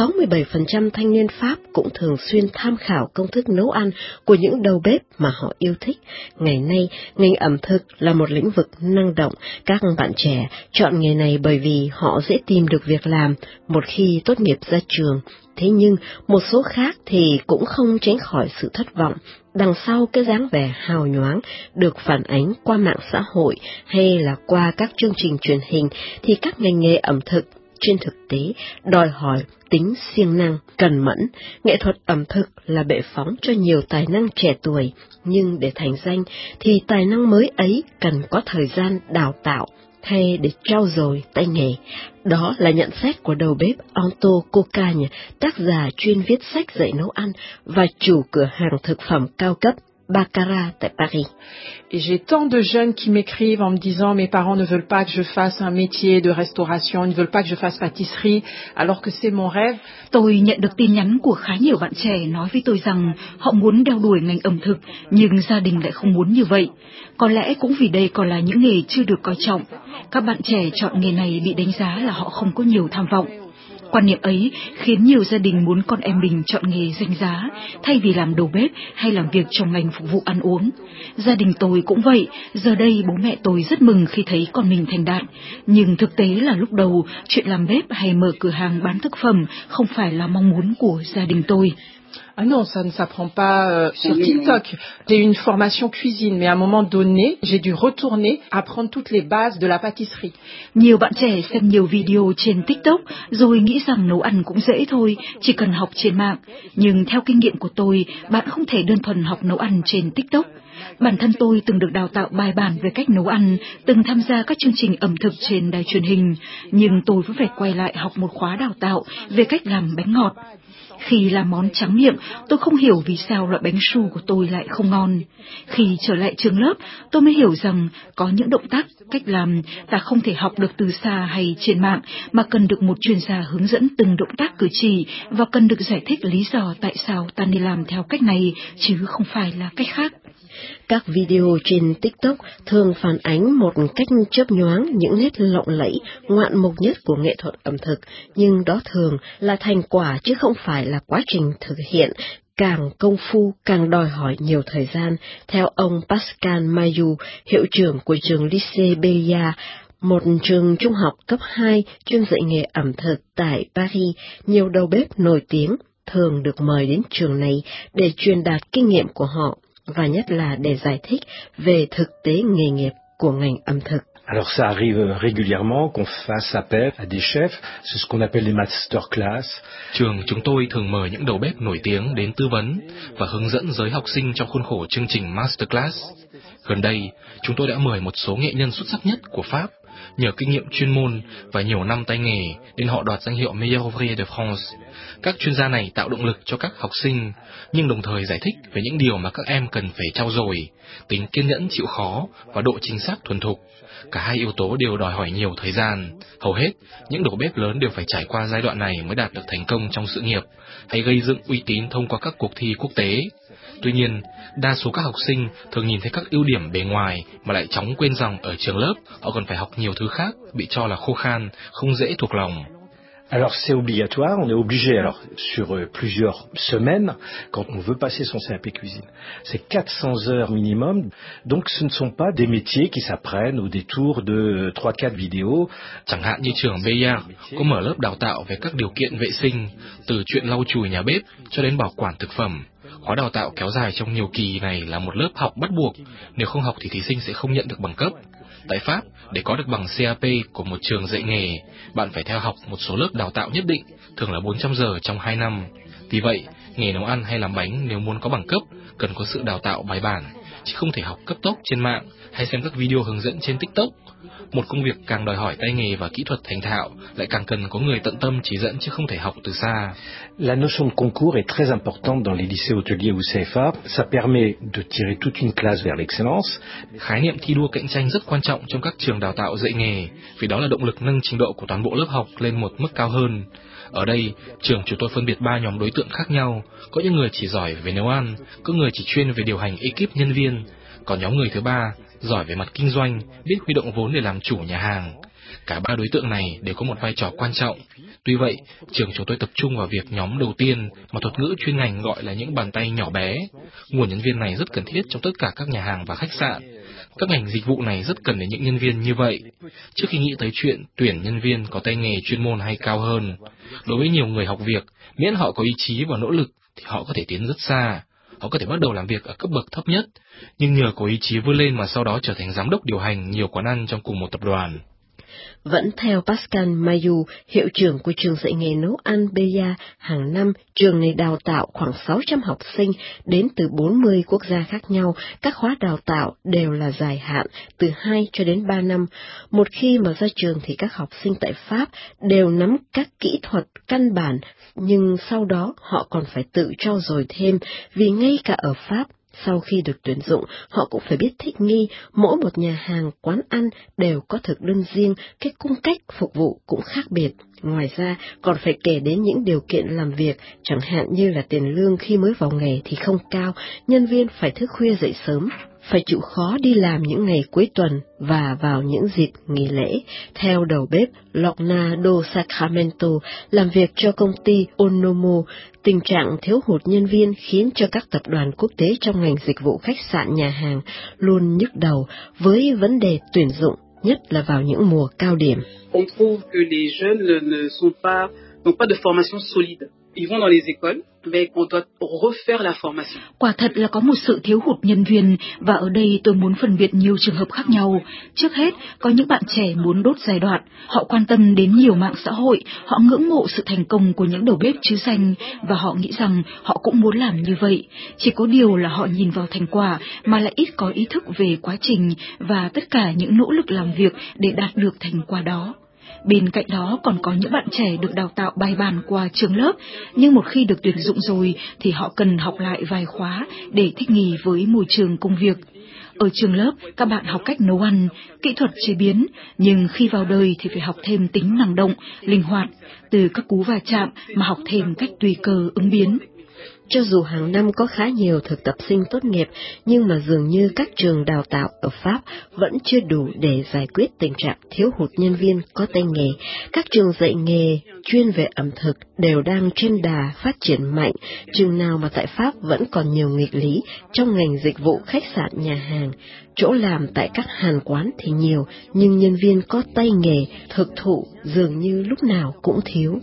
67% thanh niên Pháp cũng thường xuyên tham khảo công thức nấu ăn của những đầu bếp mà họ yêu thích. Ngày nay, ngành ẩm thực là một lĩnh vực năng động. Các bạn trẻ chọn nghề này bởi vì họ dễ tìm được việc làm một khi tốt nghiệp ra trường. Thế nhưng, một số khác thì cũng không tránh khỏi sự thất vọng. Đằng sau cái dáng vẻ hào nhoáng được phản ánh qua mạng xã hội hay là qua các chương trình truyền hình thì các ngành nghề ẩm thực trên thực tế đòi hỏi tính siêng năng, cần mẫn. Nghệ thuật ẩm thực là bệ phóng cho nhiều tài năng trẻ tuổi, nhưng để thành danh thì tài năng mới ấy cần có thời gian đào tạo hay để trau dồi tay nghề. Đó là nhận xét của đầu bếp Anto Cocagne, tác giả chuyên viết sách dạy nấu ăn và chủ cửa hàng thực phẩm cao cấp Baccarat tại Paris. Et j'ai tant de jeunes qui m'écrivent en me disant mes parents ne veulent pas que je fasse un métier de restauration, ils ne veulent pas que je fasse pâtisserie, alors que c'est mon rêve. Tôi nhận được tin nhắn của khá nhiều bạn trẻ nói với tôi rằng họ muốn đeo đuổi ngành ẩm thực, nhưng gia đình lại không muốn như vậy. Có lẽ cũng vì đây còn là những nghề chưa được coi trọng. Các bạn trẻ chọn nghề này bị đánh giá là họ không có nhiều tham vọng. Quan niệm ấy khiến nhiều gia đình muốn con em mình chọn nghề danh giá thay vì làm đầu bếp hay làm việc trong ngành phục vụ ăn uống. Gia đình tôi cũng vậy, giờ đây bố mẹ tôi rất mừng khi thấy con mình thành đạt. Nhưng thực tế là lúc đầu, chuyện làm bếp hay mở cửa hàng bán thực phẩm không phải là mong muốn của gia đình tôi. Ah non, ça ne s'apprend pas sur TikTok. J'ai eu une formation cuisine, mais à un moment donné, j'ai dû retourner apprendre toutes les bases de la pâtisserie. Nhiều bạn trẻ xem nhiều video trên TikTok rồi nghĩ rằng nấu ăn cũng dễ thôi, chỉ cần học trên mạng. Nhưng theo kinh nghiệm của tôi, bạn không thể đơn thuần học nấu ăn trên TikTok. Bản thân tôi từng được đào tạo bài bản về cách nấu ăn, từng tham gia các chương trình ẩm thực trên đài truyền hình, nhưng tôi vẫn phải quay lại học một khóa đào tạo về cách làm bánh ngọt. Khi làm món tráng miệng, tôi không hiểu vì sao loại bánh su của tôi lại không ngon. Khi trở lại trường lớp, tôi mới hiểu rằng có những động tác, cách làm ta không thể học được từ xa hay trên mạng, mà cần được một chuyên gia hướng dẫn từng động tác cử chỉ và cần được giải thích lý do tại sao ta nên làm theo cách này, chứ không phải là cách khác. Các video trên TikTok thường phản ánh một cách chớp nhoáng những nét lộng lẫy, ngoạn mục nhất của nghệ thuật ẩm thực, nhưng đó thường là thành quả chứ không phải là quá trình thực hiện. Càng công phu càng đòi hỏi nhiều thời gian. Theo ông Pascal Mailloux, hiệu trưởng của trường Lycée Béliard, một trường trung học cấp 2 chuyên dạy nghề ẩm thực tại Paris, nhiều đầu bếp nổi tiếng thường được mời đến trường này để truyền đạt kinh nghiệm của họ, và nhất là để giải thích về thực tế nghề nghiệp. của ngành ẩm thực. Alors ça arrive régulièrement qu'on fasse appel à des chefs, c'est ce qu'on appelle les masterclass. Trường chúng tôi thường mời những đầu bếp nổi tiếng đến tư vấn và hướng dẫn giới học sinh trong khuôn khổ chương trình masterclass. Gần đây, chúng tôi đã mời một số nghệ nhân xuất sắc nhất của Pháp, nhờ kinh nghiệm chuyên môn và nhiều năm tay nghề nên họ đoạt danh hiệu Meilleur ouvrier de France. Các chuyên gia này tạo động lực cho các học sinh, nhưng đồng thời giải thích về những điều mà các em cần phải trau dồi, tính kiên nhẫn chịu khó và độ chính xác thuần thục. Cả hai yếu tố đều đòi hỏi nhiều thời gian. Hầu hết, những đầu bếp lớn đều phải trải qua giai đoạn này mới đạt được thành công trong sự nghiệp, hay gây dựng uy tín thông qua các cuộc thi quốc tế. Tuy nhiên, đa số các học sinh thường nhìn thấy các ưu điểm bề ngoài mà lại chóng quên rằng ở trường lớp họ còn phải học nhiều thứ khác, bị cho là khô khan, không dễ thuộc lòng. Alors c'est obligatoire, on est obligé, alors sur plusieurs semaines, quand on veut passer son CAP cuisine, c'est 400 heures minimum, donc ce ne sont pas des métiers qui s'apprennent au détour de 3-4 vidéos. Chẳng hạn như trường Bayard có mở lớp đào tạo về các điều kiện vệ sinh, từ chuyện lau chùi nhà bếp cho đến bảo quản thực phẩm. Khóa đào tạo kéo dài trong nhiều kỳ này là một lớp học bắt buộc, nếu không học thì thí sinh sẽ không nhận được bằng cấp. Tại Pháp, để có được bằng CAP của một trường dạy nghề, bạn phải theo học một số lớp đào tạo nhất định, thường là 400 giờ trong 2 năm. Vì vậy, nghề nấu ăn hay làm bánh nếu muốn có bằng cấp, cần có sự đào tạo bài bản, chứ không thể học cấp tốc trên mạng hay xem các video hướng dẫn trên TikTok. Một công việc càng đòi hỏi tay nghề và kỹ thuật thành thạo, lại càng cần có người tận tâm chỉ dẫn chứ không thể học từ xa. La notion de concours est très importante dans les lycées hôteliers ou CFA. Ça permet de tirer toute une classe vers l'excellence. Khái niệm thi đua cạnh tranh rất quan trọng trong các trường đào tạo dạy nghề, vì đó là động lực nâng trình độ của toàn bộ lớp học lên một mức cao hơn. Ở đây, trường chúng tôi phân biệt 3 nhóm đối tượng khác nhau. Có những người chỉ giỏi về nấu ăn, có người chỉ chuyên về điều hành ekip nhân viên, còn nhóm người thứ ba giỏi về mặt kinh doanh, biết huy động vốn để làm chủ nhà hàng. Cả 3 đối tượng này đều có một vai trò quan trọng. Tuy vậy, trường chúng tôi tập trung vào việc nhóm đầu tiên mà thuật ngữ chuyên ngành gọi là những bàn tay nhỏ bé. Nguồn nhân viên này rất cần thiết trong tất cả các nhà hàng và khách sạn. Các ngành dịch vụ này rất cần đến những nhân viên như vậy, trước khi nghĩ tới chuyện tuyển nhân viên có tay nghề chuyên môn hay cao hơn. Đối với nhiều người học việc, miễn họ có ý chí và nỗ lực thì họ có thể tiến rất xa. Họ có thể bắt đầu làm việc ở cấp bậc thấp nhất, nhưng nhờ có ý chí vươn lên mà sau đó trở thành giám đốc điều hành nhiều quán ăn trong cùng một tập đoàn. Vẫn theo Pascal Mayu, hiệu trưởng của trường dạy nghề nấu ăn Bayard, hàng năm trường này đào tạo khoảng 600 học sinh đến từ 40 quốc gia khác nhau. Các khóa đào tạo đều là dài hạn, từ 2 cho đến 3 năm. Một khi mà ra trường thì các học sinh tại Pháp đều nắm các kỹ thuật căn bản, nhưng sau đó họ còn phải tự trau dồi thêm, vì ngay cả ở Pháp, sau khi được tuyển dụng, họ cũng phải biết thích nghi, mỗi một nhà hàng, quán ăn đều có thực đơn riêng, cái cung cách phục vụ cũng khác biệt. Ngoài ra, còn phải kể đến những điều kiện làm việc, chẳng hạn như là tiền lương khi mới vào nghề thì không cao, nhân viên phải thức khuya dậy sớm, phải chịu khó đi làm những ngày cuối tuần và vào những dịp nghỉ lễ. Theo đầu bếp Lorna do Sacramento, làm việc cho công ty Onomo, tình trạng thiếu hụt nhân viên khiến cho các tập đoàn quốc tế trong ngành dịch vụ khách sạn nhà hàng luôn nhức đầu với vấn đề tuyển dụng, nhất là vào những mùa cao điểm. On trouve que les jeunes n'ont pas de formation solide. Ils vont dans les écoles, mais on doit refaire la formation. Quả thật là có một sự thiếu hụt nhân viên, và ở đây tôi muốn phân biệt nhiều trường hợp khác nhau. Trước hết, có những bạn trẻ muốn đốt giai đoạn, họ quan tâm đến nhiều mạng xã hội, họ ngưỡng mộ sự thành công của những đầu bếp chứ danh, và họ nghĩ rằng họ cũng muốn làm như vậy. Chỉ có điều là họ nhìn vào thành quả mà lại ít có ý thức về quá trình và tất cả những nỗ lực làm việc để đạt được thành quả đó. Bên cạnh đó còn có những bạn trẻ được đào tạo bài bản qua trường lớp, nhưng một khi được tuyển dụng rồi thì họ cần học lại vài khóa để thích nghi với môi trường công việc. Ở trường lớp, các bạn học cách nấu ăn, kỹ thuật chế biến, nhưng khi vào đời thì phải học thêm tính năng động, linh hoạt, từ các cú va chạm mà học thêm cách tùy cơ ứng biến. Cho dù hàng năm có khá nhiều thực tập sinh tốt nghiệp, nhưng mà dường như các trường đào tạo ở Pháp vẫn chưa đủ để giải quyết tình trạng thiếu hụt nhân viên có tay nghề. Các trường dạy nghề chuyên về ẩm thực đều đang trên đà phát triển mạnh, chừng nào mà tại Pháp vẫn còn nhiều nghịch lý trong ngành dịch vụ khách sạn nhà hàng. Chỗ làm tại các hàn quán thì nhiều, nhưng nhân viên có tay nghề thực thụ dường như lúc nào cũng thiếu.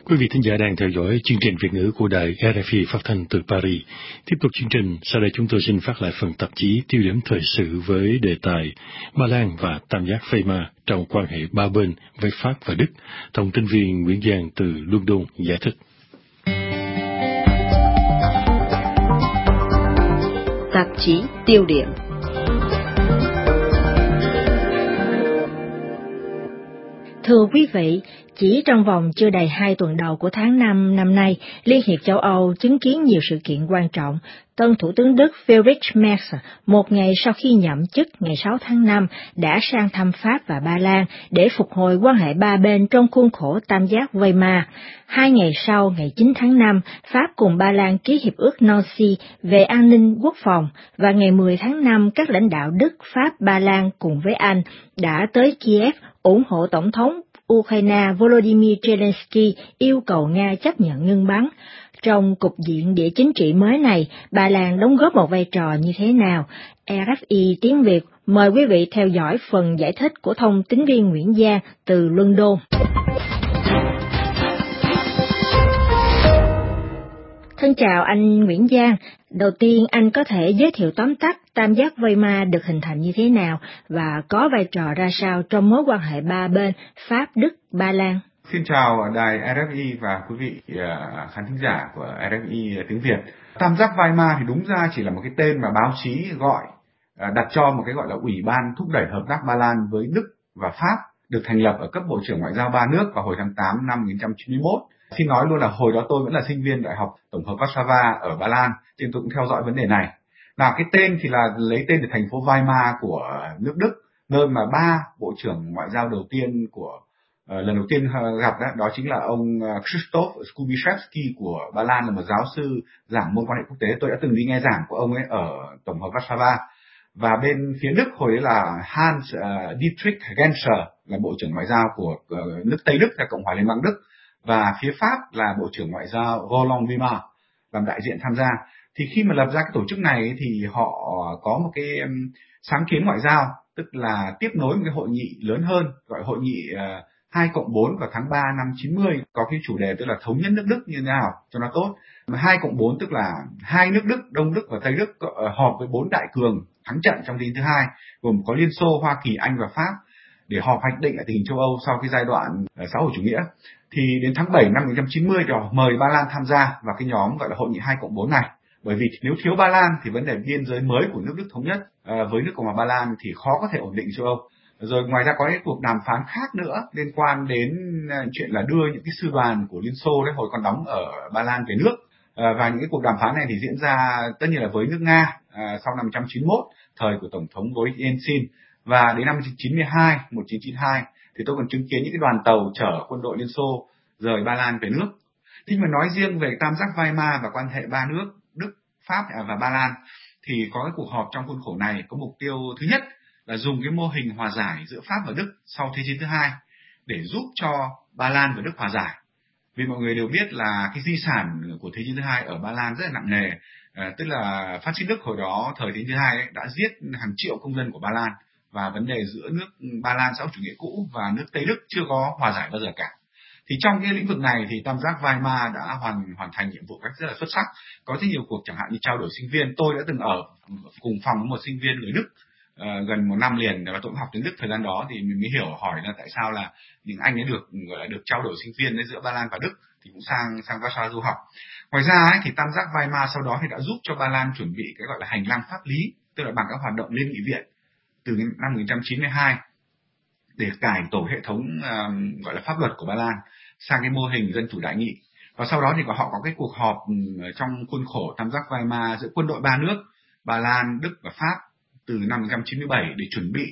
Quý vị thính giả đang theo dõi chương trình Việt ngữ của đài RFI phát thanh từ Paris. Tiếp tục chương trình, sau đây chúng tôi xin phát lại phần tạp chí tiêu điểm thời sự với đề tài Ba Lan và tam giác Weimar trong quan hệ ba bên với Pháp và Đức. Thông tin viên Nguyễn Giang từ London giải thích. Tạp chí tiêu điểm. Thưa quý vị, chỉ trong vòng chưa đầy 2 tuần đầu của tháng 5 năm nay, Liên hiệp châu Âu chứng kiến nhiều sự kiện quan trọng. Tân Thủ tướng Đức Friedrich Merz, một ngày sau khi nhậm chức ngày 6 tháng 5, đã sang thăm Pháp và Ba Lan để phục hồi quan hệ ba bên trong khuôn khổ tam giác Weimar. 2 ngày sau, ngày 9 tháng 5, Pháp cùng Ba Lan ký hiệp ước Nancy về an ninh quốc phòng, và ngày 10 tháng 5, các lãnh đạo Đức, Pháp, Ba Lan cùng với Anh đã tới Kiev ủng hộ Tổng thống Ukraine Volodymyr Zelensky yêu cầu Nga chấp nhận ngưng bắn. Trong cục diện địa chính trị mới này, Ba Lan đóng góp một vai trò như thế nào? RFI tiếng Việt mời quý vị theo dõi phần giải thích của thông tín viên Nguyễn Giang từ London. Thân chào anh Nguyễn Giang. Đầu tiên anh có thể giới thiệu tóm tắt tam giác Weimar được hình thành như thế nào và có vai trò ra sao trong mối quan hệ ba bên Pháp, Đức, Ba Lan? Xin chào đài RFI và quý vị khán thính giả của RFI tiếng Việt. Tam giác Weimar thì đúng ra chỉ là một cái tên mà báo chí đặt cho một cái gọi là Ủy ban thúc đẩy hợp tác Ba Lan với Đức và Pháp, được thành lập ở cấp Bộ trưởng Ngoại giao ba nước vào hồi tháng 8 năm 1991. Xin nói luôn là hồi đó tôi vẫn là sinh viên Đại học Tổng hợp Warsaw ở Ba Lan, nên tôi cũng theo dõi vấn đề này. Nào, cái tên thì là lấy tên từ thành phố Weimar của nước Đức, nơi mà ba bộ trưởng ngoại giao đầu tiên của lần đầu tiên gặp đó chính là ông Krzysztof Skubiszewski của Ba Lan, là một giáo sư giảng môn quan hệ quốc tế. Tôi đã từng đi nghe giảng của ông ấy ở Tổng hợp Warsaw. Và bên phía Đức hồi đấy là Hans Dietrich Genscher, là bộ trưởng ngoại giao của nước Tây Đức hay Cộng hòa Liên bang Đức. Và phía Pháp là bộ trưởng ngoại giao Roland Vimar làm đại diện tham gia. Thì khi mà lập ra cái tổ chức này thì họ có một cái sáng kiến ngoại giao, tức là tiếp nối một cái hội nghị lớn hơn, gọi hội nghị 2+4 vào tháng 3 năm 90, có cái chủ đề tức là thống nhất nước Đức như thế nào cho nó tốt. 2+4 tức là hai nước Đức, Đông Đức và Tây Đức họp với 4 đại cường thắng trận trong thế chiến thứ hai, gồm có Liên Xô, Hoa Kỳ, Anh và Pháp, để họp hoạch định lại tình hình châu Âu sau cái giai đoạn xã hội chủ nghĩa. Thì đến tháng 7 năm 1990 thì họ mời Ba Lan tham gia vào cái nhóm gọi là hội nghị 2+4 này. Bởi vì nếu thiếu Ba Lan thì vấn đề biên giới mới của nước Đức thống nhất với nước Cộng hòa Ba Lan thì khó có thể ổn định châu Âu. Rồi ngoài ra có những cuộc đàm phán khác nữa liên quan đến chuyện là đưa những cái sư đoàn của Liên Xô đấy hồi còn đóng ở Ba Lan về nước. Và những cái cuộc đàm phán này thì diễn ra tất nhiên là với nước Nga sau năm 1991, thời của Tổng thống Boris Yeltsin. Và đến năm 1992 thì tôi còn chứng kiến những cái đoàn tàu chở quân đội Liên Xô rời Ba Lan về nước. Thì mà nói riêng về tam giác Weimar và quan hệ ba nước Đức, Pháp và Ba Lan thì có cái cuộc họp trong khuôn khổ này có mục tiêu thứ nhất là dùng cái mô hình hòa giải giữa Pháp và Đức sau Thế chiến thứ hai để giúp cho Ba Lan và Đức hòa giải. Vì mọi người đều biết là cái di sản của Thế chiến thứ hai ở Ba Lan rất là nặng nề, tức là phát xít Đức hồi đó thời Thế chiến thứ hai đã giết hàng triệu công dân của Ba Lan, và vấn đề giữa nước Ba Lan xã hội chủ nghĩa cũ và nước Tây Đức chưa có hòa giải bao giờ cả. Thì trong cái lĩnh vực này thì tam giác Weimar đã hoàn thành nhiệm vụ cách rất là xuất sắc. Có rất nhiều cuộc chẳng hạn như trao đổi sinh viên. Tôi đã từng ở cùng phòng với một sinh viên người Đức gần 1 năm liền, và tôi cũng học tiếng Đức thời gian đó, thì mình mới hiểu hỏi là tại sao là những anh ấy được trao đổi sinh viên giữa Ba Lan và Đức thì cũng sang Warsaw du học. Ngoài ra thì tam giác Weimar sau đó thì đã giúp cho Ba Lan chuẩn bị cái gọi là hành lang pháp lý, tức là bằng các hoạt động liên nghị viện từ năm 1992 để cải tổ hệ thống gọi là pháp luật của Ba Lan sang cái mô hình dân chủ đại nghị. Và sau đó thì họ có cái cuộc họp trong khuôn khổ tam giác Weimar giữa quân đội ba nước Ba Lan, Đức và Pháp từ năm 1997 để chuẩn bị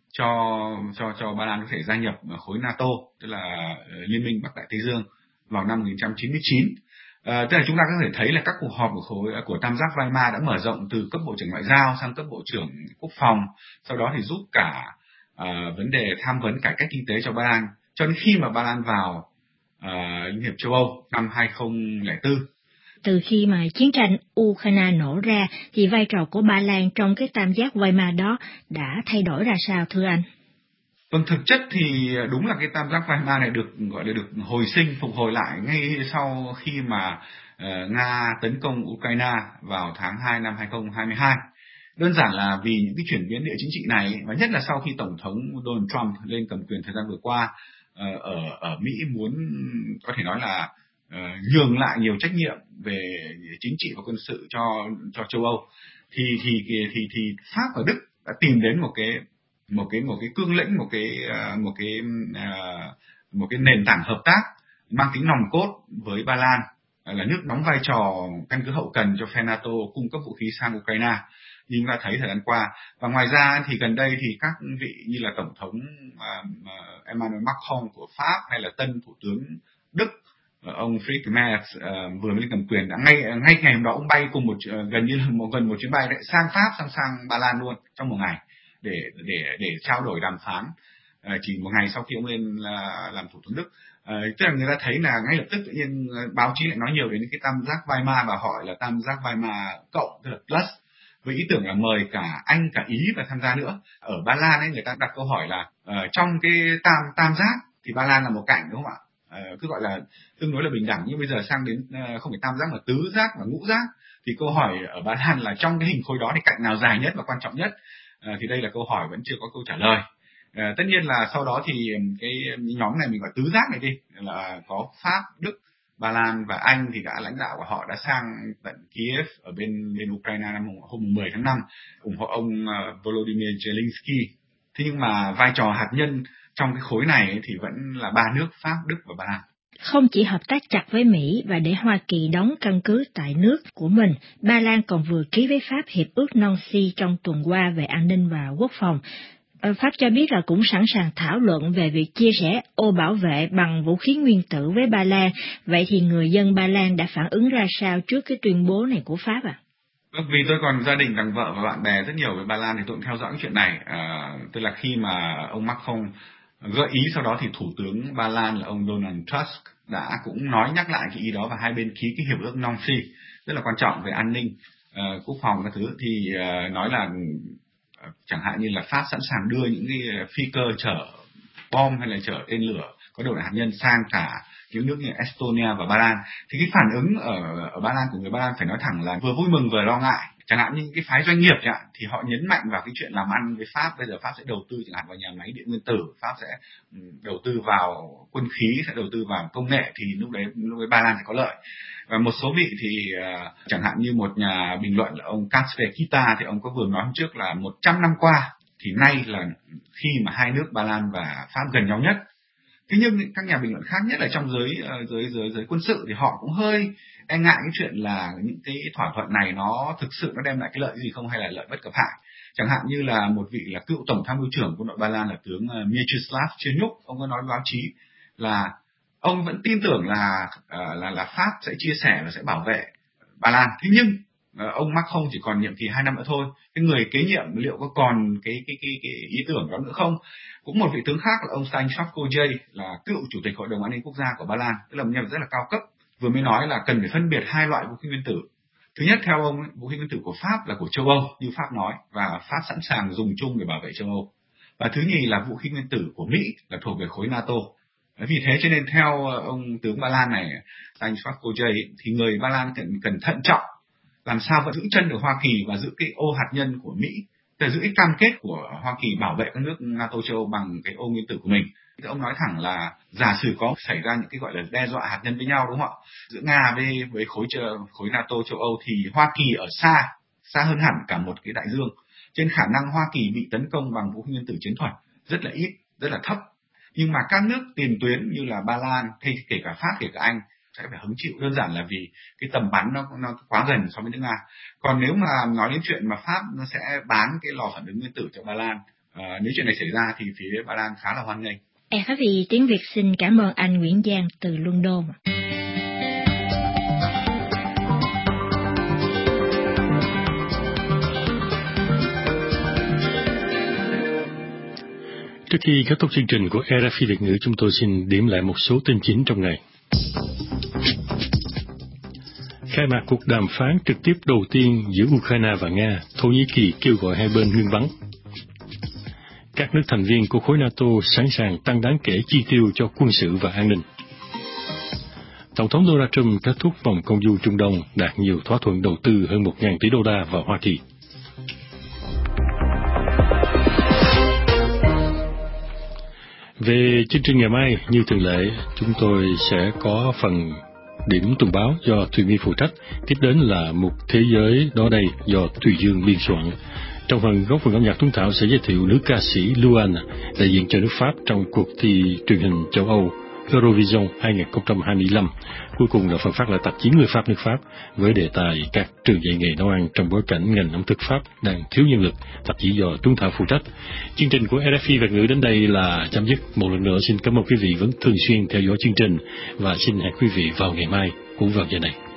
cho Ba Lan có thể gia nhập khối NATO, tức là Liên minh Bắc Đại Tây Dương vào năm 1999. Tức là chúng ta có thể thấy là các cuộc họp của tam giác Weimar đã mở rộng từ cấp bộ trưởng ngoại giao sang cấp bộ trưởng quốc phòng, sau đó thì giúp cả vấn đề tham vấn cải cách kinh tế cho Ba Lan, cho đến khi mà Ba Lan vào Liên hiệp châu Âu năm 2004. Từ khi mà chiến tranh Ukraine nổ ra thì vai trò của Ba Lan trong cái tam giác Weimar đó đã thay đổi ra sao thưa anh? Vâng, thực chất thì đúng là cái tam giác Weimar này được gọi là được hồi sinh, phục hồi lại ngay sau khi mà Nga tấn công Ukraine vào tháng 2 năm 2022. Đơn giản là vì những cái chuyển biến địa chính trị này, và nhất là sau khi Tổng thống Donald Trump lên cầm quyền thời gian vừa qua ở Mỹ muốn có thể nói là nhường lại nhiều trách nhiệm về chính trị và quân sự cho châu Âu, thì Pháp và Đức đã tìm đến một cái cương lĩnh, một cái nền tảng hợp tác mang tính nòng cốt với Ba Lan, là nước đóng vai trò căn cứ hậu cần cho phe NATO cung cấp vũ khí sang Ukraine như chúng ta thấy thời gian qua. Và ngoài ra thì gần đây thì các vị như là Tổng thống Emmanuel Macron của Pháp hay là tân Thủ tướng Đức ông Friedrich Merz vừa mới lên cầm quyền đã ngay ngày hôm đó ông bay cùng gần một chuyến bay đấy sang Pháp, sang Ba Lan luôn trong một ngày để trao đổi đàm phán, chỉ một ngày sau khi ông lên làm Thủ tướng Đức. Tức là người ta thấy là ngay lập tức tự nhiên báo chí lại nói nhiều đến cái tam giác Weimar, và họ là tam giác Weimar cộng, tức là plus, với ý tưởng là mời cả Anh cả Ý vào tham gia nữa. Ở Ba Lan ấy người ta đặt câu hỏi là trong cái tam giác thì Ba Lan là một cạnh, đúng không ạ? Cứ gọi là tương đối là bình đẳng, nhưng bây giờ sang đến không phải tam giác mà tứ giác và ngũ giác, thì câu hỏi ở Ba Lan là trong cái hình khối đó thì cạnh nào dài nhất và quan trọng nhất, thì đây là câu hỏi vẫn chưa có câu trả lời. Tất nhiên là sau đó thì cái nhóm này mình gọi tứ giác này đi, là có Pháp, Đức, Ba Lan và Anh, thì lãnh đạo của họ đã sang tận Kiev ở bên Ukraine hôm 10 tháng 5 ủng hộ ông Volodymyr Zelensky. Thế nhưng mà vai trò hạt nhân trong cái khối này thì vẫn là ba nước Pháp, Đức và Ba Lan. Không chỉ hợp tác chặt với Mỹ và để Hoa Kỳ đóng căn cứ tại nước của mình, Ba Lan còn vừa ký với Pháp hiệp ước Nancy trong tuần qua về an ninh và quốc phòng. Pháp cho biết là cũng sẵn sàng thảo luận về việc chia sẻ ô bảo vệ bằng vũ khí nguyên tử với Ba Lan. Vậy thì người dân Ba Lan đã phản ứng ra sao trước cái tuyên bố này của Pháp ạ? Vì tôi còn gia đình, đằng vợ và bạn bè rất nhiều với Ba Lan thì tôi cũng theo dõi chuyện này. Tức là khi mà ông Macron gợi ý, sau đó thì Thủ tướng Ba Lan là ông Donald Tusk đã cũng nhắc lại cái ý đó, và hai bên ký cái hiệp ước Nancy rất là quan trọng về an ninh, quốc phòng các thứ, thì nói là chẳng hạn như là Pháp sẵn sàng đưa những cái phi cơ chở bom hay là chở tên lửa có đầu đạn hạt nhân sang cả những nước như Estonia và Ba Lan. Thì cái phản ứng ở Ba Lan của người Ba Lan phải nói thẳng là vừa vui mừng vừa lo ngại. Chẳng hạn như cái phái doanh nghiệp thì họ nhấn mạnh vào cái chuyện làm ăn với Pháp. Bây giờ Pháp sẽ đầu tư chẳng hạn vào nhà máy điện nguyên tử, Pháp sẽ đầu tư vào quân khí, sẽ đầu tư vào công nghệ, thì lúc đấy Ba Lan sẽ có lợi. Và một số vị thì chẳng hạn như một nhà bình luận là ông Kacper Kita, thì ông có vừa nói hôm trước là 100 năm qua thì nay là khi mà hai nước Ba Lan và Pháp gần nhau nhất. Thế nhưng các nhà bình luận khác, nhất là trong giới quân sự, thì họ cũng hơi e ngại cái chuyện là những cái thỏa thuận này nó thực sự nó đem lại cái lợi gì không, hay là lợi bất cập hại. Chẳng hạn như là một vị là cựu tổng tham mưu trưởng quân đội Ba Lan là tướng Mieczysław Czerniuk, ông có nói với báo chí là ông vẫn tin tưởng là Pháp sẽ chia sẻ và sẽ bảo vệ Ba Lan. Thế nhưng ông Macron chỉ còn nhiệm kỳ 2 năm nữa thôi, cái người kế nhiệm liệu có còn cái ý tưởng đó nữa không? Cũng một vị tướng khác là ông Stanisław Kojej, là cựu chủ tịch Hội đồng An ninh Quốc gia của Ba Lan, tức là một nhân vật rất là cao cấp, vừa mới nói là cần phải phân biệt hai loại vũ khí nguyên tử. Thứ nhất, theo ông, vũ khí nguyên tử của Pháp là của châu Âu như Pháp nói, và Pháp sẵn sàng dùng chung để bảo vệ châu Âu. Và thứ nhì là vũ khí nguyên tử của Mỹ là thuộc về khối NATO. Vì thế cho nên theo ông tướng Ba Lan này, Stanisław Kojej, thì người Ba Lan cần thận trọng, làm sao vẫn giữ chân được Hoa Kỳ và giữ cái ô hạt nhân của Mỹ, để giữ cái cam kết của Hoa Kỳ bảo vệ các nước NATO châu Âu bằng cái ô nguyên tử của mình. Thì ông nói thẳng là giả sử có xảy ra những cái gọi là đe dọa hạt nhân với nhau, đúng không ạ, giữa Nga với khối NATO châu Âu, thì Hoa Kỳ ở xa hơn hẳn cả một cái đại dương, trên khả năng Hoa Kỳ bị tấn công bằng vũ khí nguyên tử chiến thuật rất là ít, rất là thấp. Nhưng mà các nước tiền tuyến như là Ba Lan, hay kể cả Pháp, kể cả Anh sẽ phải hứng chịu, đơn giản là vì cái tầm bắn nó quá gần so với nước Nga. Còn nếu mà nói đến chuyện mà Pháp nó sẽ bán cái lò phản ứng nguyên tử cho Ba Lan, nếu chuyện này xảy ra thì phía Ba Lan khá là hoan nghênh. RFI tiếng Việt xin cảm ơn anh Nguyễn Giang từ London. Trước khi kết thúc chương trình của RFI Việt ngữ, chúng tôi xin điểm lại một số tin chính trong ngày. Khai mạc cuộc đàm phán trực tiếp đầu tiên giữa Ukraine và Nga, Thổ Nhĩ Kỳ kêu gọi hai bên ngưng bắn. các nước thành viên của khối NATO sẵn sàng tăng đáng kể chi tiêu cho quân sự và an ninh. Tổng thống Donald Trump kết thúc vòng công du Trung Đông, đạt nhiều thỏa thuận đầu tư hơn 1.000 tỷ đô la vào Hoa Kỳ. Về chương trình ngày mai, như thường lệ, chúng tôi sẽ có phần điểm tuần báo do Thùy My phụ trách, tiếp đến là mục Thế giới đó đây do Thùy Dương biên soạn. Trong phần góc phần âm nhạc Tuấn Thảo sẽ giới thiệu nữ ca sĩ Luan, đại diện cho nước Pháp trong cuộc thi truyền hình châu Âu Eurovision 2025. Cuối cùng là phần phát lại tạp chí Người Pháp nước Pháp với đề tài các trường dạy nghề nấu ăn trong bối cảnh ngành ẩm thực Pháp đang thiếu nhân lực, tạp chí do Tuấn Thảo phụ trách. Chương trình của RFI Việt ngữ đến đây là chấm dứt. Một lần nữa xin cảm ơn quý vị vẫn thường xuyên theo dõi chương trình và xin hẹn quý vị vào ngày mai cũng vào giờ này.